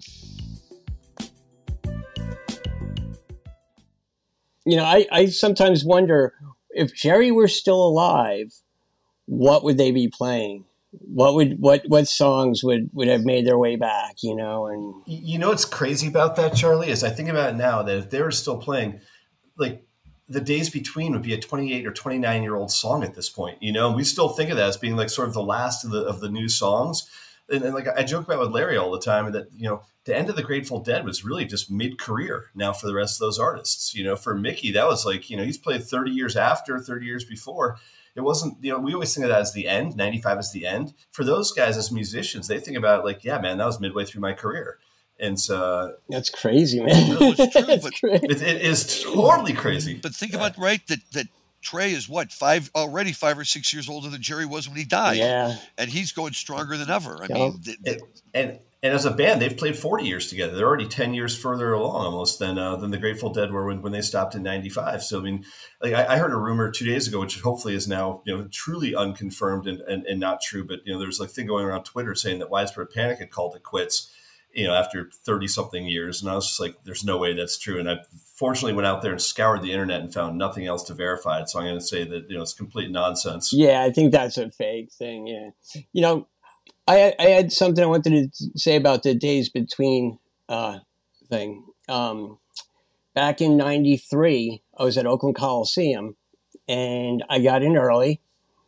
C: You know, I, I sometimes wonder if Jerry were still alive, what would they be playing? What would what what songs would, would have made their way back? You know, and
A: you know what's crazy about that, Charlie, is I think about it now that if they were still playing, like the Days Between would be a twenty-eight or twenty-nine year old song at this point. You know, and we still think of that as being like sort of the last of the of the new songs. And, and like I joke about with Larry all the time that, you know, the end of the Grateful Dead was really just mid-career now for the rest of those artists. You know, for Mickey, that was like, you know, he's played thirty years after, thirty years before. It wasn't, you know, we always think of that as the end, ninety-five is the end. For those guys as musicians, they think about it like, yeah, man, that was midway through my career. And so
C: that's crazy, man.
B: No, it's true,
C: That's
B: but
C: crazy.
A: it, it is totally crazy.
B: But think about, right, that, that Trey is what, five already five or six years older than Jerry was when he died.
C: Yeah.
B: And he's going stronger than ever. I
C: Yeah.
B: mean, th- th-
A: And, and and as a band, they've played forty years together. They're already ten years further along almost than uh, than the Grateful Dead were when, when they stopped in ninety-five. So, I mean, like I, I heard a rumor two days ago, which hopefully is now, you know, truly unconfirmed and, and, and not true. But, you know, there's like a thing going around Twitter saying that Widespread Panic had called it quits, you know, after thirty something years. And I was just like, there's no way that's true. And I fortunately went out there and scoured the internet and found nothing else to verify it. So I'm going to say that, you know, it's complete nonsense.
C: Yeah, I think that's a fake thing. Yeah. You know, I, I had something I wanted to say about the Days Between uh, thing. Um, back in ninety-three, I was at Oakland Coliseum, and I got in early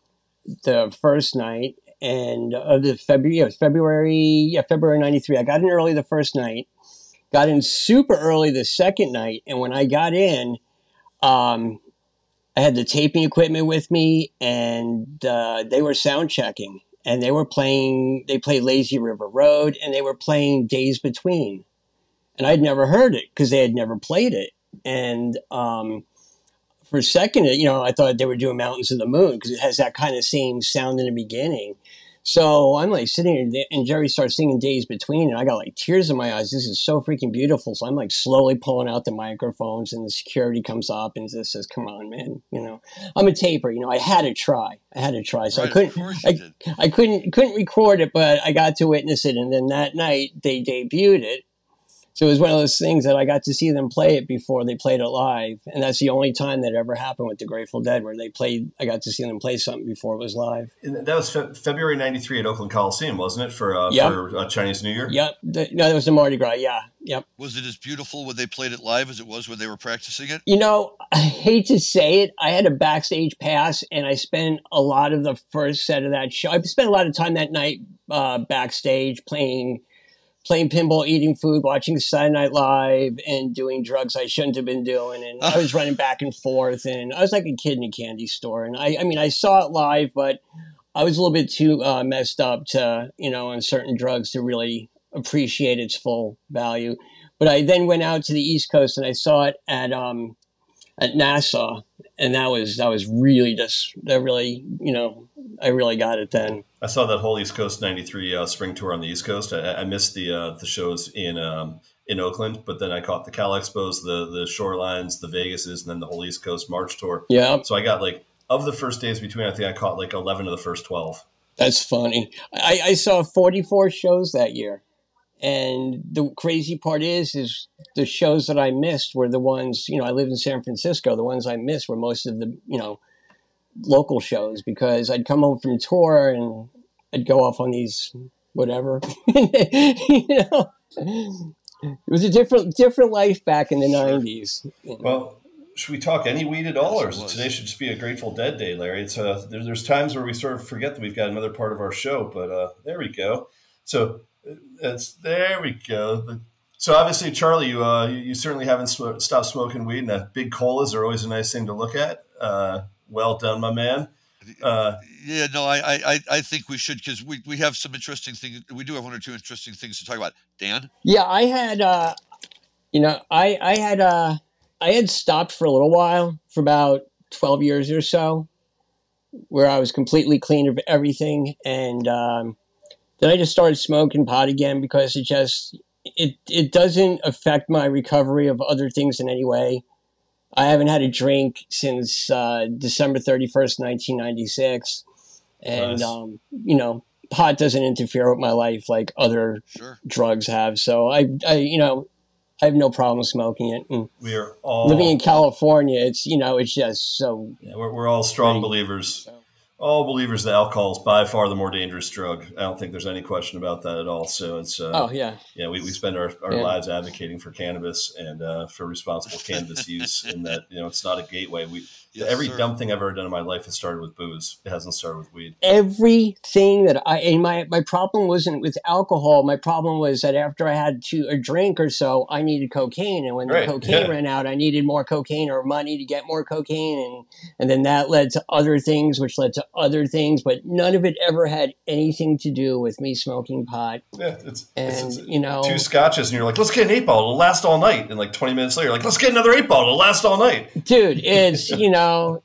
C: the first night, and of the February, yeah, February, yeah, February ninety-three. I got in early the first night, got in super early the second night, and when I got in, um, I had the taping equipment with me, and uh, they were sound checking. And they were playing, they played Lazy River Road, and they were playing Days Between. And I'd never heard it because they had never played it. And um, for a second, you know, I thought they were doing Mountains of the Moon because it has that kind of same sound in the beginning. So I'm like sitting there, and Jerry starts singing Days Between, and I got like tears in my eyes. This is so freaking beautiful. So I'm like slowly pulling out the microphones, and the security comes up and just says, "Come on, man, you know, I'm a taper. You know, I had to try. I had to try. So
B: right,
C: I couldn't,
B: of course you
C: I,
B: did.
C: I couldn't, couldn't record it, but I got to witness it. And then that night they debuted it. So it was one of those things that I got to see them play it before they played it live. And that's the only time that ever happened with the Grateful Dead, where they played, I got to see them play something before it was live.
A: And that was fe- February ninety-three at Oakland Coliseum, wasn't it, for uh,
C: Yep.
A: for uh, Chinese New Year?
C: Yep. The, no, that was the Mardi Gras. Yeah. Yep.
B: Was it as beautiful when they played it live as it was when they were practicing it?
C: You know, I hate to say it. I had a backstage pass, and I spent a lot of the first set of that show. I spent a lot of time that night uh, backstage playing playing pinball, eating food, watching Saturday Night Live, and doing drugs I shouldn't have been doing. And I was running back and forth, and I was like a kid in a candy store. And I, I mean, I saw it live, but I was a little bit too uh, messed up to, you know, on certain drugs to really appreciate its full value. But I then went out to the East Coast, and I saw it at um, at Nassau, and that was that was really just that really, you know, I really got it then.
A: I saw that whole East Coast ninety-three uh, spring tour on the East Coast. I, I missed the uh, the shows in um, in Oakland, but then I caught the Cal Expos, the the Shorelines, the Vegases, and then the whole East Coast March tour.
C: Yeah.
A: So I got like, of the first Days Between, I think I caught like eleven of the first twelve.
C: That's funny. I, I saw forty-four shows that year. And the crazy part is, is the shows that I missed were the ones, you know, I lived in San Francisco. The ones I missed were most of the, you know, local shows, because I'd come home from tour and I'd go off on these whatever, you know, it was a different, different life back in the nineties. You know?
A: Well, should we talk any weed at all,
B: Yes,
A: or
B: it
A: is it
B: was.
A: today should just be a Grateful Dead day, Larry? It's uh, there, there's times where we sort of forget that we've got another part of our show, but uh, there we go. So it's there we go. So obviously, Charlie, you uh, you, you certainly haven't sm- stopped smoking weed, and that big colas are always a nice thing to look at. Uh, well done, my man. Uh,
B: Yeah, no, I, I, I think we should, because we, we have some interesting things. We do have one or two interesting things to talk about. Dan?
C: Yeah, I had, uh, you know, I, I had, uh, I had stopped for a little while, for about twelve years or so, where I was completely clean of everything. And, um, Then I just started smoking pot again because it just it it doesn't affect my recovery of other things in any way. I haven't had a drink since uh, December thirty-first, nineteen ninety-six. And,
A: Nice.
C: um, you know, pot doesn't interfere with my life like other
B: Sure.
C: drugs have. So I, I, you know, I have no problem smoking it. And
A: We are all
C: living in California, it's, you know, it's just so.
A: yeah, we're, we're all strong
C: great.
A: believers. All believers that alcohol is by far the more dangerous drug. I don't think there's any question about that at all. So it's uh,
C: Oh, yeah.
A: yeah, we, we spend our, our
C: Yeah.
A: lives advocating for cannabis and uh, for responsible cannabis use, and that, you know, it's not a gateway. We
B: Yes,
A: every
B: sir.
A: dumb thing I've ever done in my life has started with booze. It hasn't started with weed.
C: Everything that I, and my, my problem wasn't with alcohol. My problem was that after I had to, a drink or so, I needed cocaine. And when the
A: Right,
C: cocaine
A: yeah.
C: ran out, I needed more cocaine or money to get more cocaine. And, and then that led to other things, which led to other things. But none of it ever had anything to do with me smoking pot.
A: Yeah, it's,
C: And,
A: it's, it's
C: you know,
A: two scotches, and you're like, let's get an eight ball. It'll last all night. And like twenty minutes later, you're like, let's get another eight ball. It'll last all night.
C: dude, it's, you know,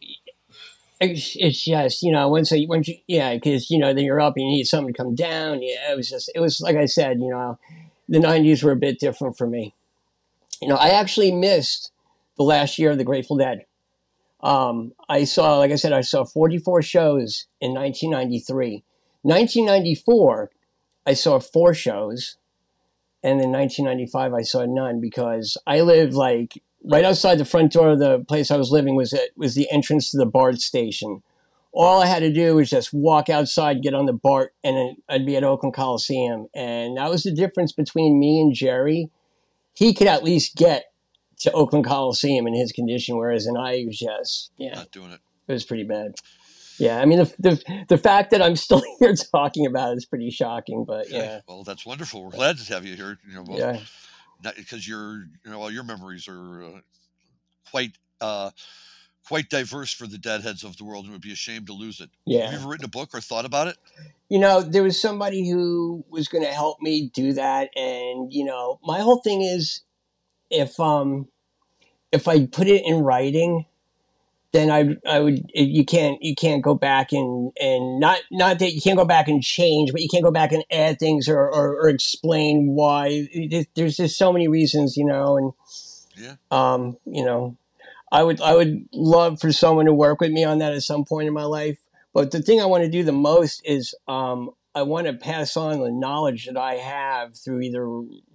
C: it's, it's just, you know, once, I, once you, yeah, because, you know, then you're up and you need something to come down. Yeah, it was just, it was, like I said, you know, the nineties were a bit different for me. You know, I actually missed the last year of the Grateful Dead. Um, I saw, like I said, I saw forty-four shows in nineteen ninety-three. nineteen ninety-four, I saw four shows. And in nineteen ninety-five, I saw none because I lived like right outside the front door of the place I was living was it was the entrance to the BART station. All I had to do was just walk outside, get on the BART, and then I'd be at Oakland Coliseum. And that was the difference between me and Jerry. He could at least get to Oakland Coliseum in his condition, whereas and I was just, yeah,
B: Not doing it.
C: it was pretty bad. Yeah, I mean, the, the the fact that I'm still here talking about it is pretty shocking, but
B: Okay.
C: yeah,
B: Well, that's wonderful. We're glad to have you here. You know, both
C: yeah.
B: not because your you know all your memories are uh, quite uh, quite diverse for the deadheads of the world, and would be ashamed to lose it.
C: Yeah.
B: Have you ever written a book or thought about it?
C: You know, there was somebody who was going to help me do that, and you know, my whole thing is if um if I put it in writing, then I I would you can't you can't go back and and not not that you can't go back and change, but you can't go back and add things or or, or explain why. There's just so many reasons, you know, and
B: Yeah.
C: um you know, I would I would love for someone to work with me on that at some point in my life. But the thing I want to do the most is um, I want to pass on the knowledge that I have through either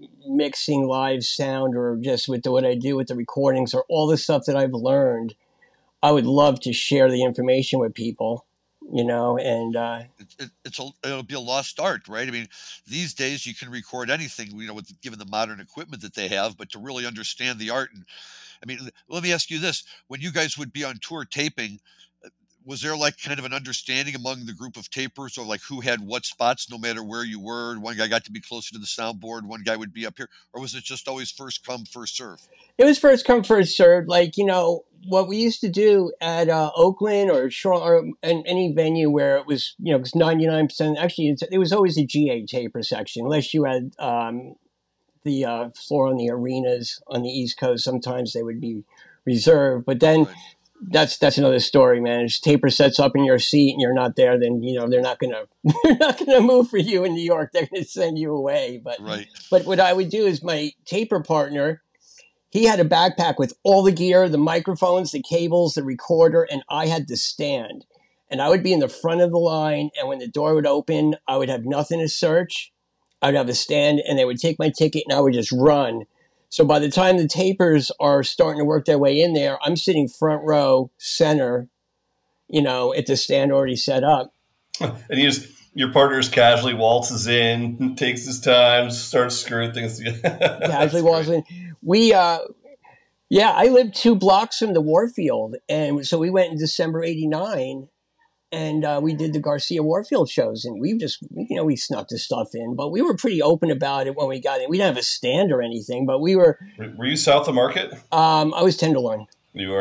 C: mixing live sound or just with the, what I do with the recordings or all the stuff that I've learned. I would love to share the information with people, you know, and uh,
B: It, it, it's a, it'll be a lost art, right? I mean, these days you can record anything, you know, with given the modern equipment that they have, but to really understand the art and I mean, let me ask you this: when you guys would be on tour taping, was there like kind of an understanding among the group of tapers, or like who had what spots, no matter where you were? One guy got to be closer to the soundboard, one guy would be up here, or was it just always first come, first serve?
C: It was first come, first served. Like, you know, what we used to do at uh, Oakland or Charlotte or in any venue where it was, you know, because ninety-nine percent, actually, it was always a G A taper section, unless you had um, the uh, floor on the arenas on the East Coast. Sometimes they would be reserved. But then
B: Right.
C: that's that's another story, man. If taper sets up in your seat and you're not there, then, you know, they're not going to they're not going to move for you in New York. They're going to send you away. But
B: Right.
C: But what I would do is my taper partner, he had a backpack with all the gear, the microphones, the cables, the recorder, and I had the stand. And I would be in the front of the line, and when the door would open, I would have nothing to search. I would have a stand, and they would take my ticket, and I would just run. So by the time the tapers are starting to work their way in there, I'm sitting front row, center, you know, at the stand already set up.
A: And you just your partner's casually waltzes in, takes his time, starts screwing things together.
C: Casually waltzes in. We, uh, yeah, I lived two blocks from the Warfield, and so we went in December eighty-nine. And uh, we did the Garcia Warfield shows, and we just, you know, we snuck the stuff in, but we were pretty open about it when we got in. We didn't have a stand or anything, but we were.
A: Were you south of Market?
C: Um, I was Tenderloin.
A: You were.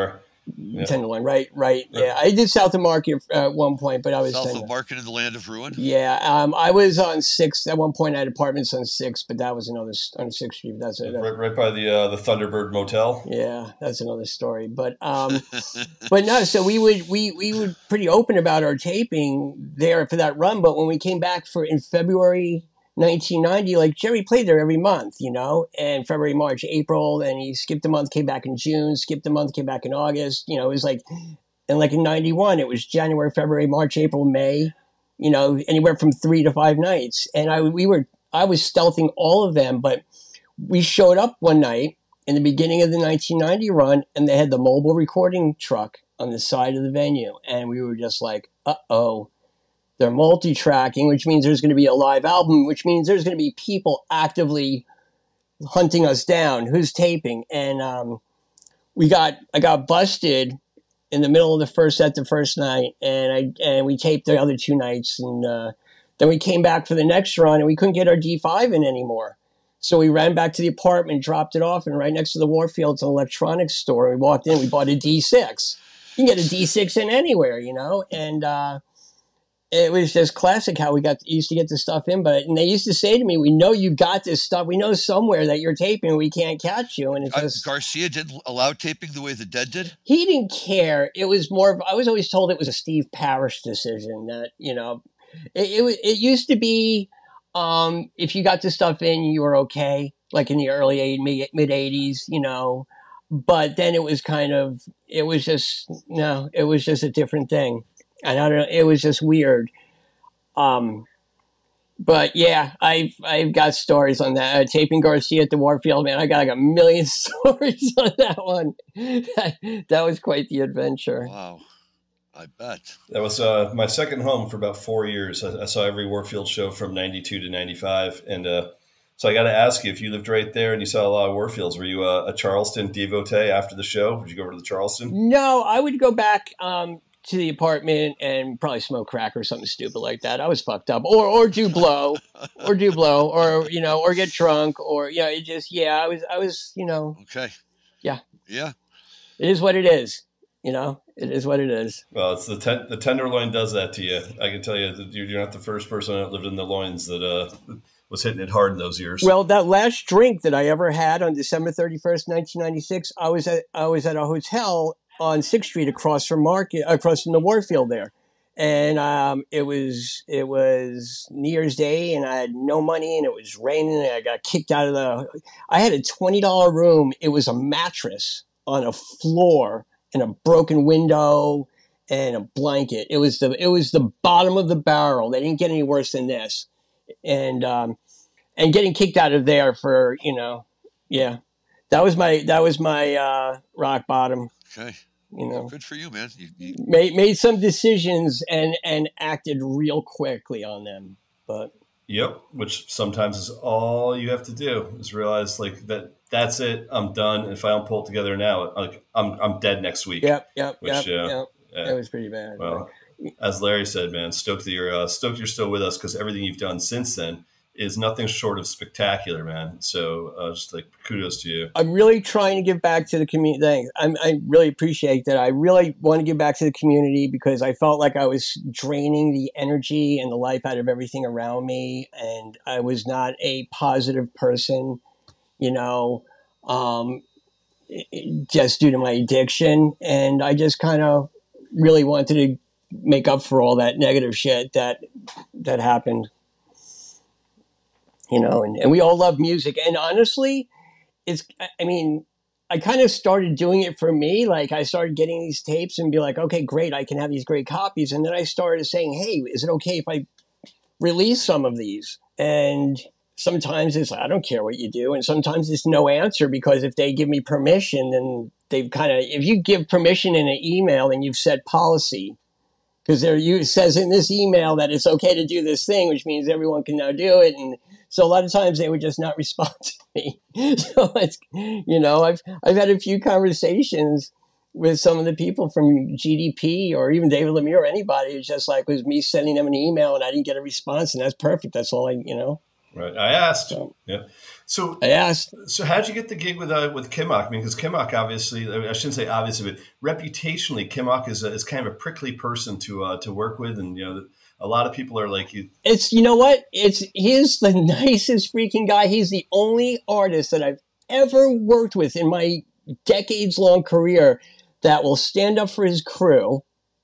A: Yep.
C: Tenderloin, right, right. Yeah, I did South of Market at one point, but I was
B: South
C: Tenderloin.
B: of Market in the Land of Ruin.
C: Yeah, um, I was on Sixth at one point. I had apartments on Sixth, but that was another on Sixth Street. That's a, that,
A: right, right by the uh, the Thunderbird Motel.
C: Yeah, that's another story. But um, but no, so we would we we were pretty open about our taping there for that run. But when we came back for in February nineteen ninety, like Jerry played there every month, you know, and February, March, April, and he skipped a month, came back in June, skipped a month, came back in August. You know, it was like, and like in ninety-one, it was January, February, March, April, May, you know, anywhere from three to five nights. And I, we were, I was stealthing all of them, but we showed up one night in the beginning of the nineteen ninety run, and they had the mobile recording truck on the side of the venue. And we were just like, uh-oh. They're multi-tracking, which means there's going to be a live album, which means there's going to be people actively hunting us down. Who's taping? And um, we got, I got busted in the middle of the first set, the first night, and I and we taped the other two nights, and uh, then we came back for the next run, and we couldn't get our D five in anymore. So we ran back to the apartment, dropped it off, and right next to the Warfield's an electronics store. We walked in, we bought a D six. You can get a D six in anywhere, you know, and. Uh, It was just classic how we got used to get the stuff in, but and they used to say to me, "We know you got this stuff. We know somewhere that you're taping. We can't catch you." And it's
B: Uh,
C: just
B: Garcia didn't allow taping the way the Dead did.
C: he didn't care. It was more of I was always told it was a Steve Parrish decision. That you know, it it, was- it used to be um, if you got the stuff in, you were okay, like in the early eight mid eighties, you know. But then it was kind of it was just no, it was just a different thing. And I don't know, it was just weird. Um, but yeah, I've I've got stories on that. Uh, taping Garcia at the Warfield, man, I got like a million stories on that one. That was quite the adventure.
B: Wow, I bet.
A: That was uh, my second home for about four years. I, I saw every Warfield show from ninety-two to ninety-five. And uh, so I got to ask you, if you lived right there and you saw a lot of Warfields, were you a, a Charleston devotee after the show? Would you go over to the Charleston?
C: No, I would go back um, to the apartment and probably smoke crack or something stupid like that. I was fucked up, or or do blow, or do blow, or you know, or get drunk, or yeah, it just yeah. I was I was you know.
B: Okay.
C: Yeah.
B: Yeah.
C: It is what it is. You know, it is what it is.
A: Well, it's the ten, the Tenderloin does that to you. I can tell you that you're not the first person that lived in the loins that uh, was hitting it hard in those years.
C: Well, that last drink that I ever had on December thirty-first, nineteen ninety-six, I was at I was at a hotel on Sixth Street across from Market, across from the Warfield there, and um, it was it was New Year's Day, and I had no money, and it was raining, and I got kicked out of the. I had a twenty dollar room. It was a mattress on a floor and a broken window and a blanket. It was the it was the bottom of the barrel. They didn't get any worse than this, and um, and getting kicked out of there for you know, yeah, that was my that was my uh, rock bottom.
B: Okay.
C: You know,
B: Good for you, man. You, you,
C: made made some decisions and and acted real quickly on them. But
A: Yep, which sometimes is all you have to do is realize like that. That's it. I'm done. And if I don't pull it together now, like I'm I'm dead next week.
C: yep, yep,
A: Which,
C: yep,
A: uh,
C: yep.
A: yeah.
C: It was pretty bad.
A: Well, as Larry said, man, stoked that you're uh, stoked you're still with us because everything you've done since then is nothing short of spectacular, man. So uh, just like kudos to you.
C: I'm really trying to give back to the community. I'm, I really appreciate that. I really want to give back to the community because I felt like I was draining the energy and the life out of everything around me. And I was not a positive person, you know, um, just due to my addiction. And I just kind of really wanted to make up for all that negative shit that, that happened. You know, and, and we all love music. And honestly, it's, I mean, I kind of started doing it for me. Like I started getting these tapes and be like, okay, great. I can have these great copies. And then I started saying, hey, is it okay if I release some of these? And sometimes it's, I don't care what you do. And sometimes it's no answer because if they give me permission, then they've kind of, if you give permission in an email and you've set policy, because there you says in this email that it's okay to do this thing, which means everyone can now do it. And so a lot of times they would just not respond to me. So it's, you know, I've I've had a few conversations with some of the people from G D P or even David Lemire or anybody. It's just like it was me sending them an email and I didn't get a response, and that's perfect. That's all I, you know.
A: Right. I asked.
C: So
A: Yeah. So
C: I asked.
A: So how'd you get the gig with uh, with Kimmock? I mean, because Kimmock, obviously, I shouldn't say obviously, but reputationally, Kimmock is a, is kind of a prickly person to uh, to work with, and you know, a lot of people are like, you.
C: It's you know what? It's he's the nicest freaking guy. He's the only artist that I've ever worked with in my decades long career that will stand up for his crew.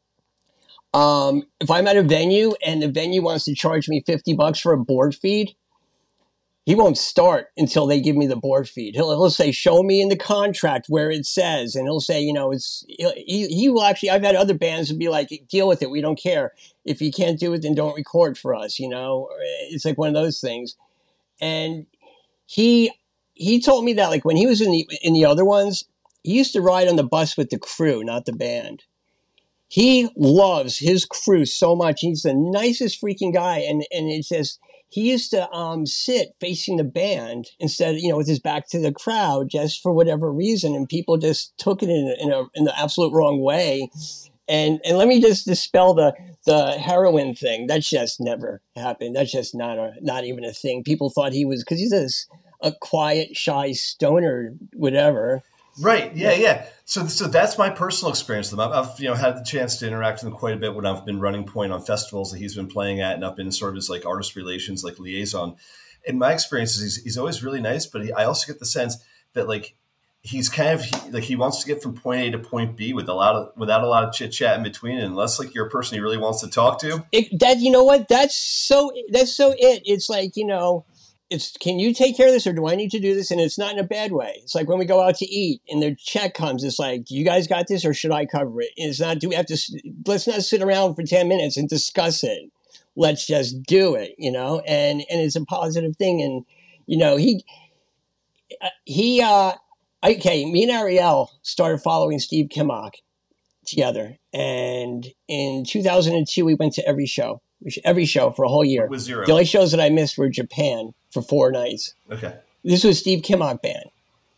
C: Um, if I'm at a venue and the venue wants to charge me fifty bucks for a board feed, he won't start until they give me the board feed. He'll, he'll say, show me in the contract where it says. And he'll say, you know, it's, he, he will actually, I've had other bands be like, deal with it. We don't care. If you can't do it, then don't record for us. You know, it's like one of those things. And he, he told me that like when he was in the, in the other ones, he used to ride on the bus with the crew, not the band. He loves his crew so much. He's the nicest freaking guy. And, and it's just, he used to um, sit facing the band instead, you know, with his back to the crowd, just for whatever reason, and people just took it in, in a in the absolute wrong way. And and let me just dispel the the heroin thing. That's just never happened. That's just not a not even a thing. People thought he was because he's a, a quiet, shy stoner, whatever.
A: Right. Yeah. Yeah. So, so that's my personal experience with him. I've, I've, you know, had the chance to interact with him quite a bit when I've been running point on festivals that he's been playing at, and I've been sort of his like artist relations, like liaison. In my experiences, he's, he's always really nice, but he, I also get the sense that like, he's kind of he, like, he wants to get from point A to point B with a lot of, without a lot of chit chat in between. And unless like you're a person he really wants to talk to.
C: It, that, you know what, that's so, that's so it. It's like, you know, it's, can you take care of this or do I need to do this? And it's not in a bad way. It's like when we go out to eat and the check comes, it's like, do you guys got this or should I cover it? It's not, do we have to, let's not sit around for ten minutes and discuss it. Let's just do it, you know? And, and it's a positive thing. And, you know, he, he, uh, okay, me and Ariel started following Steve Kimmock together. And in two thousand two, we went to every show. Every show for a whole year.
A: With zero.
C: The only shows that I missed were Japan for four nights.
A: Okay.
C: This was Steve Kimmock band.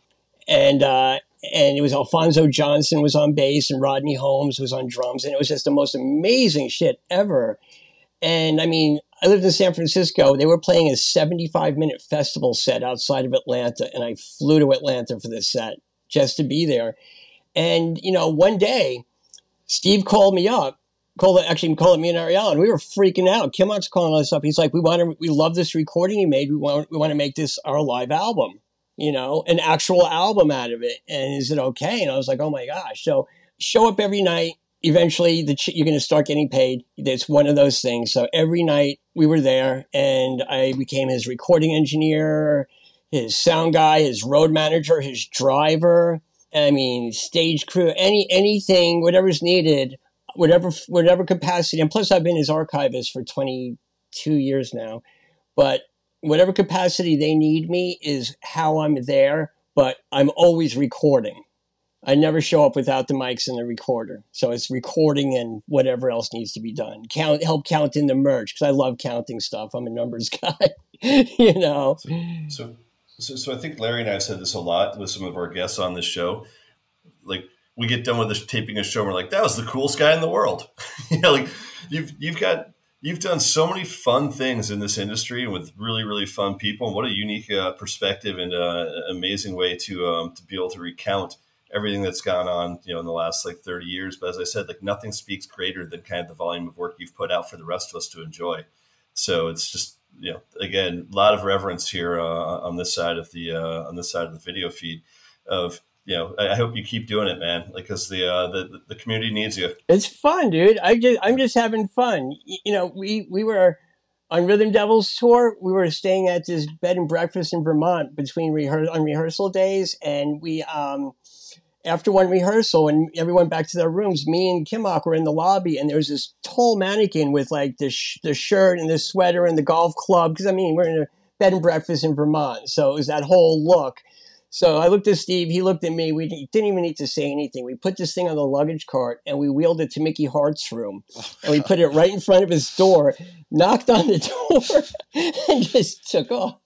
C: And uh, and it was Alfonso Johnson was on bass and Rodney Holmes was on drums. And it was just the most amazing shit ever. And I mean, I lived in San Francisco. They were playing a seventy-five minute festival set outside of Atlanta. And I flew to Atlanta for this set just to be there. And, you know, one day, Steve called me up. Called it, actually called it me and Ariel, and we were freaking out. Kimmock's calling us up. He's like, "We want to, we love this recording you made. We want, we want to make this our live album, you know, an actual album out of it. And is it okay?" And I was like, "Oh my gosh!" So show up every night. Eventually, the ch- you're going to start getting paid. It's one of those things. So every night we were there, and I became his recording engineer, his sound guy, his road manager, his driver. I mean, stage crew, any anything, whatever's needed. Whatever, whatever capacity, and plus I've been his archivist for twenty-two years now, but whatever capacity they need me is how I'm there, but I'm always recording. I never show up without the mics and the recorder. So it's recording and whatever else needs to be done. Count, help count in the merch, because I love counting stuff. I'm a numbers guy, you know.
A: So, so, so, so I think Larry and I have said this a lot with some of our guests on this show. Like, we get done with this taping a show and we're like, that was the coolest guy in the world. You know, like you've, you've got, you've done so many fun things in this industry and with really, really fun people. And what a unique uh, perspective and uh, amazing way to, um, to be able to recount everything that's gone on, you know, in the last like thirty years. But as I said, like nothing speaks greater than kind of the volume of work you've put out for the rest of us to enjoy. So it's just, you know, again, a lot of reverence here uh, on this side of the, uh, on this side of the video feed of, you know, I hope you keep doing it, man. Like, cause the, uh, the, the community needs you.
C: It's fun, dude. I just, I'm just having fun. You know, we, we were on Rhythm Devils tour. We were staying at this bed and breakfast in Vermont between rehearsal on rehearsal days. And we, um, after one rehearsal and everyone back to their rooms, me and Kimmock were in the lobby and there was this tall mannequin with like the, sh- the shirt and the sweater and the golf club. Cause I mean, we're in a bed and breakfast in Vermont. So it was that whole look. So I looked at Steve, he looked at me, we didn't even need to say anything. We put this thing on the luggage cart and we wheeled it to Mickey Hart's room. And we put it right in front of his door, knocked on the door, and just took off.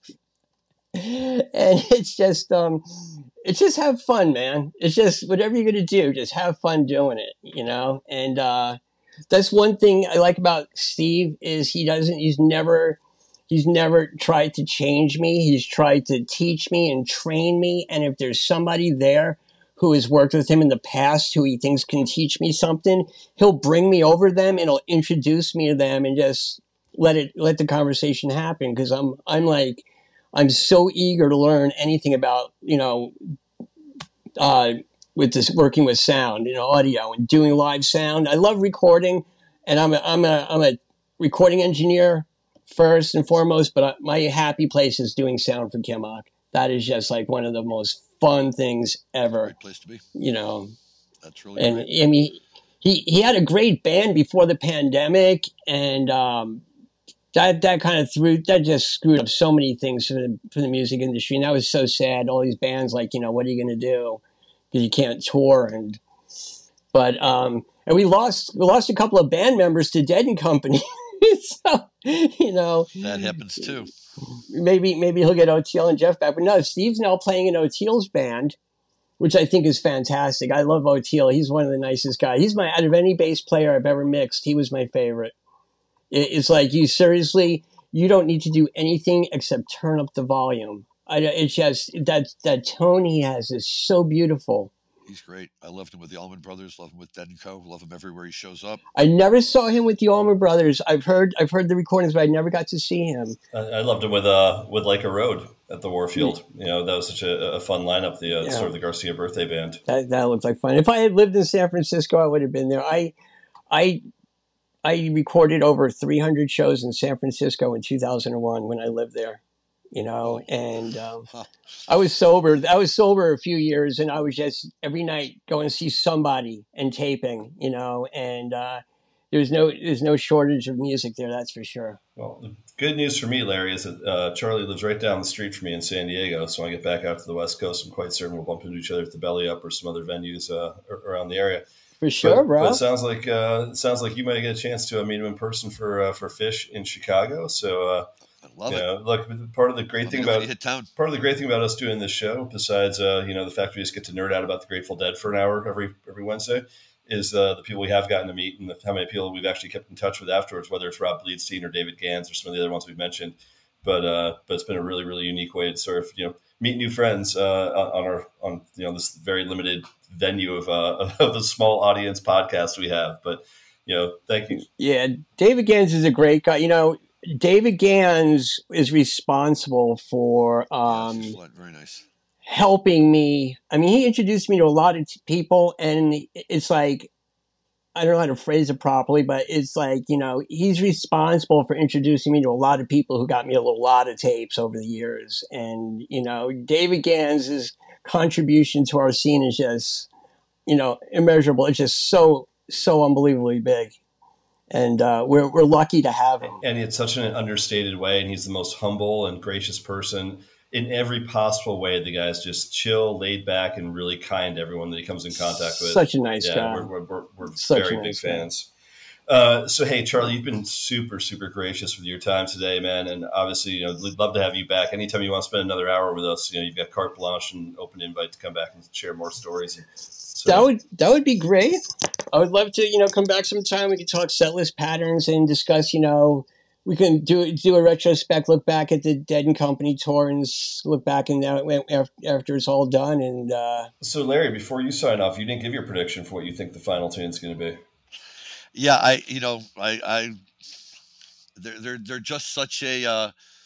C: And it's just, um, it's just have fun, man. It's just whatever you're going to do, just have fun doing it, you know? And uh, that's one thing I like about Steve is he doesn't, he's never... He's never tried to change me. He's tried to teach me and train me. And if there's somebody there who has worked with him in the past who he thinks can teach me something, he'll bring me over them and he'll introduce me to them and just let it let the conversation happen. Because I'm I'm like I'm so eager to learn anything about, you know, uh, with this working with sound, you know, audio and doing live sound. I love recording, and I'm a, I'm a I'm a recording engineer first and foremost. But I, my happy place is doing sound for Kimmock. That is just like one of the most fun things ever.
B: Great place to be.
C: You know,
B: that's really
C: and
B: great.
C: I mean, he he had a great band before the pandemic, and um, that that kind of threw that just screwed up so many things for the for the music industry, and that was so sad. All these bands, like, you know, what are you going to do because you can't tour, and but um, and we lost we lost a couple of band members to Dead and Company. So, you know,
B: that happens too.
C: Maybe maybe he'll get Oteil and Jeff back, but no, Steve's now playing in Oteil's band, which I think is fantastic. I love Oteil. He's one of the nicest guys. He's my out of any bass player I've ever mixed, he was my favorite. It's like, you seriously, you don't need to do anything except turn up the volume. I, it's just that that tone he has is so beautiful.
B: He's great. I loved him with the Allman Brothers. Love him with Dead and Co. Love him everywhere he shows up.
C: I never saw him with the Allman Brothers. I've heard I've heard the recordings, but I never got to see him.
A: I, I loved him with uh with Like a Road at the Warfield. You know, that was such a, a fun lineup. The uh, yeah. sort of the Garcia birthday band.
C: That that looked like fun. If I had lived in San Francisco, I would have been there. I I I recorded over three hundred shows in San Francisco in two thousand one when I lived there. You know, and um, huh. I was sober. I was sober a few years, and I was just every night going to see somebody and taping. You know, and uh, there's no there's no shortage of music there. That's for sure.
A: Well, the good news for me, Larry, is that uh, Charlie lives right down the street from me in San Diego. So when I get back out to the West Coast, I'm quite certain we'll bump into each other at the Belly Up or some other venues uh, around the area.
C: For sure,
A: but,
C: bro.
A: But it sounds like uh, it sounds like you might get a chance to uh, meet him in person for uh, for Fish in Chicago. So. Uh,
B: Love
A: you
B: it.
A: know, look, part of the great
B: Love
A: thing
B: about
A: hit town. part of the great thing about us doing this show, besides uh, you know the fact we just get to nerd out about the Grateful Dead for an hour every every Wednesday, is uh, the people we have gotten to meet and the, how many people we've actually kept in touch with afterwards, whether it's Rob Bleedstein or David Gans or some of the other ones we've mentioned. But uh, but it's been a really really unique way to sort of you know meet new friends uh, on our on you know this very limited venue of uh, of the small audience podcast we have. But you know, thank you.
C: Yeah, David Gans is a great guy. You know. David Gans is responsible for um,
B: yeah, very nice.
C: helping me. I mean, he introduced me to a lot of t- people, and it's like, I don't know how to phrase it properly, but it's like, you know, he's responsible for introducing me to a lot of people who got me a lot of tapes over the years. And, you know, David Gans's contribution to our scene is just, you know, immeasurable. It's just so, so unbelievably big. And uh, we're we're lucky to have him.
A: And it's such an understated way, and he's the most humble and gracious person in every possible way. The guy's just chill, laid back, and really kind to everyone that he comes in contact with.
C: Such a nice
A: yeah,
C: guy.
A: We're, we're, we're, we're
C: Such
A: very
C: nice
A: big fans. Uh, so, hey, Charlie, you've been super, super gracious with your time today, man. And obviously, you know, we'd love to have you back. Anytime you want to spend another hour with us, you know, you've got carte blanche and open invite to come back and share more stories.
C: So, that would that would be great. I would love to, you know, come back sometime. We can talk set list patterns and discuss, you know, we can do do a retrospect, look back at the Dead and Company tour and look back and after, after it's all done. And uh,
A: so, Larry, before you sign off, you didn't give your prediction for what you think the final tune is going to be.
B: Yeah, I, you know, I, I, they're they're they're just such a uh,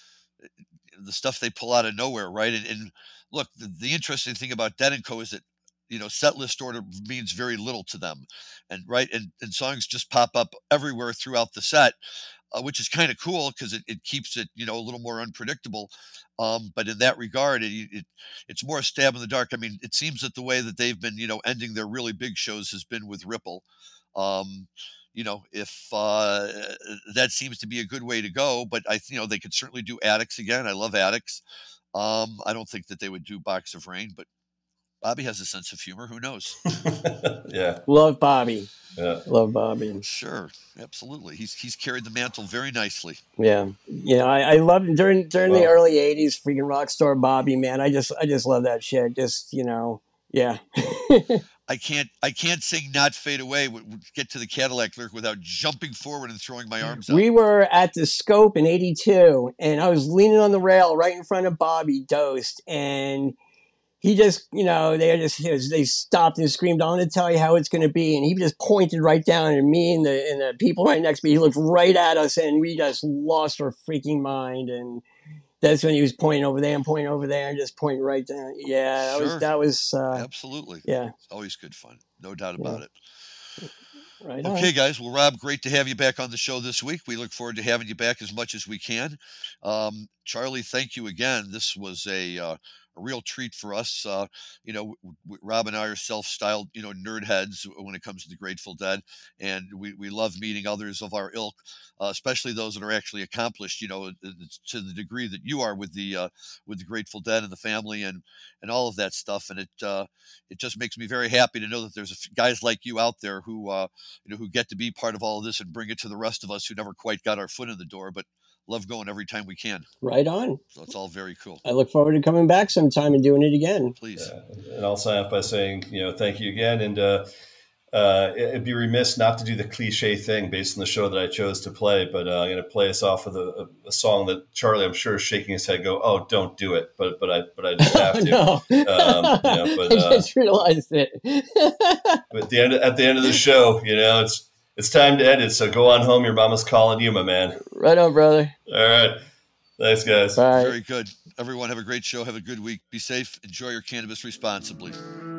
B: the stuff they pull out of nowhere, right? And, and look, the, the interesting thing about Dead and Co is that, you know, set list order means very little to them, and right, and, and songs just pop up everywhere throughout the set, uh, which is kind of cool because it, it keeps it, you know, a little more unpredictable. Um, but in that regard, it, it it's more a stab in the dark. I mean, it seems that the way that they've been, you know, ending their really big shows has been with Ripple. Um, you know, if uh, that seems to be a good way to go, but I, you know, they could certainly do Addicts again. I love Addicts. Um, I don't think that they would do Box of Rain, but Bobby has a sense of humor. Who knows?
A: Yeah.
C: Love Bobby.
A: Yeah.
C: Love Bobby.
B: Sure. Absolutely. He's he's carried the mantle very nicely.
C: Yeah. Yeah. I, I loved during during well, the early eighties, freaking rock star Bobby, man. I just I just love that shit. Just, you know, yeah.
B: I can't I can't sing Not Fade Away, get to the Cadillac lyric without jumping forward and throwing my arms out.
C: We were at the Scope in eighty-two, and I was leaning on the rail right in front of Bobby Dost, and he just, you know, they just they stopped and screamed, "I want to tell you how it's going to be," and he just pointed right down at me and the and the people right next to me. He looked right at us, and we just lost our freaking mind. And that's when he was pointing over there and pointing over there and just pointing right down. Yeah, that
B: Sure.
C: was that was uh,
B: absolutely.
C: Yeah,
B: it's always good fun, no doubt about yeah. it.
C: Right.
B: Okay,
C: on.
B: guys. Well, Rob, great to have you back on the show this week. We look forward to having you back as much as we can. Um, Charlie, thank you again. This was a uh, a real treat for us. Uh, you know, w- w- Rob and I are self-styled, you know, nerd heads when it comes to the Grateful Dead, and we, we love meeting others of our ilk, uh, especially those that are actually accomplished, you know, to the degree that you are with the uh, with the Grateful Dead and the family and and all of that stuff. And it uh, it just makes me very happy to know that there's a f- guys like you out there who uh, you know who get to be part of all of this and bring it to the rest of us who never quite got our foot in the door, but love going every time we can.
C: Right on.
B: So it's all very cool.
C: I look forward to coming back sometime and doing it again.
B: Please.
A: Yeah. And I'll sign off by saying, you know, thank you again. And uh, uh, it'd be remiss not to do the cliche thing based on the show that I chose to play. But uh, I'm going to play us off with a, a song that Charlie, I'm sure, is shaking his head, go, "Oh, don't do it." But but I but I just have to.
C: no.
A: um, you know, but, uh,
C: I just realized it.
A: But at the end at the end of the show, you know, it's. It's time to end it, so go on home. Your mama's calling you, my man.
C: Right on, brother.
A: All right. Thanks, guys.
C: Bye.
B: Very good. Everyone have a great show. Have a good week. Be safe. Enjoy your cannabis responsibly.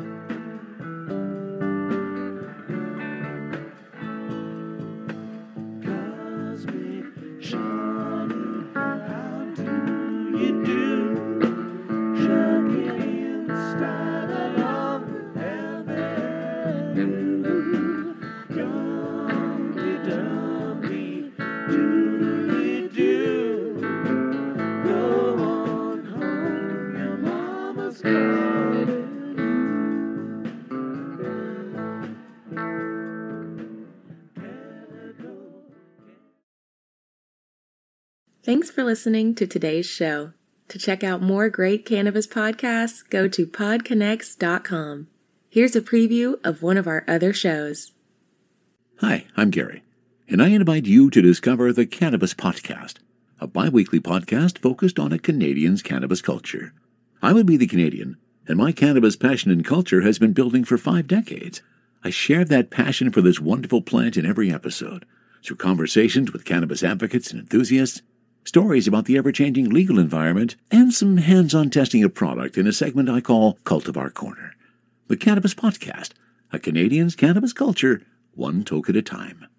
D: Thanks for listening to today's show. To check out more great cannabis podcasts, go to pod connects dot com. Here's a preview of one of our other shows.
E: Hi, I'm Gary, and I invite you to discover the Cannabis Podcast, a bi-weekly podcast focused on a Canadian's cannabis culture. I would be the Canadian, and my cannabis passion and culture has been building for five decades. I share that passion for this wonderful plant in every episode, through conversations with cannabis advocates and enthusiasts, stories about the ever-changing legal environment, and some hands-on testing of product in a segment I call Cultivar Corner. The Cannabis Podcast, a Canadian's cannabis culture, one toke at a time.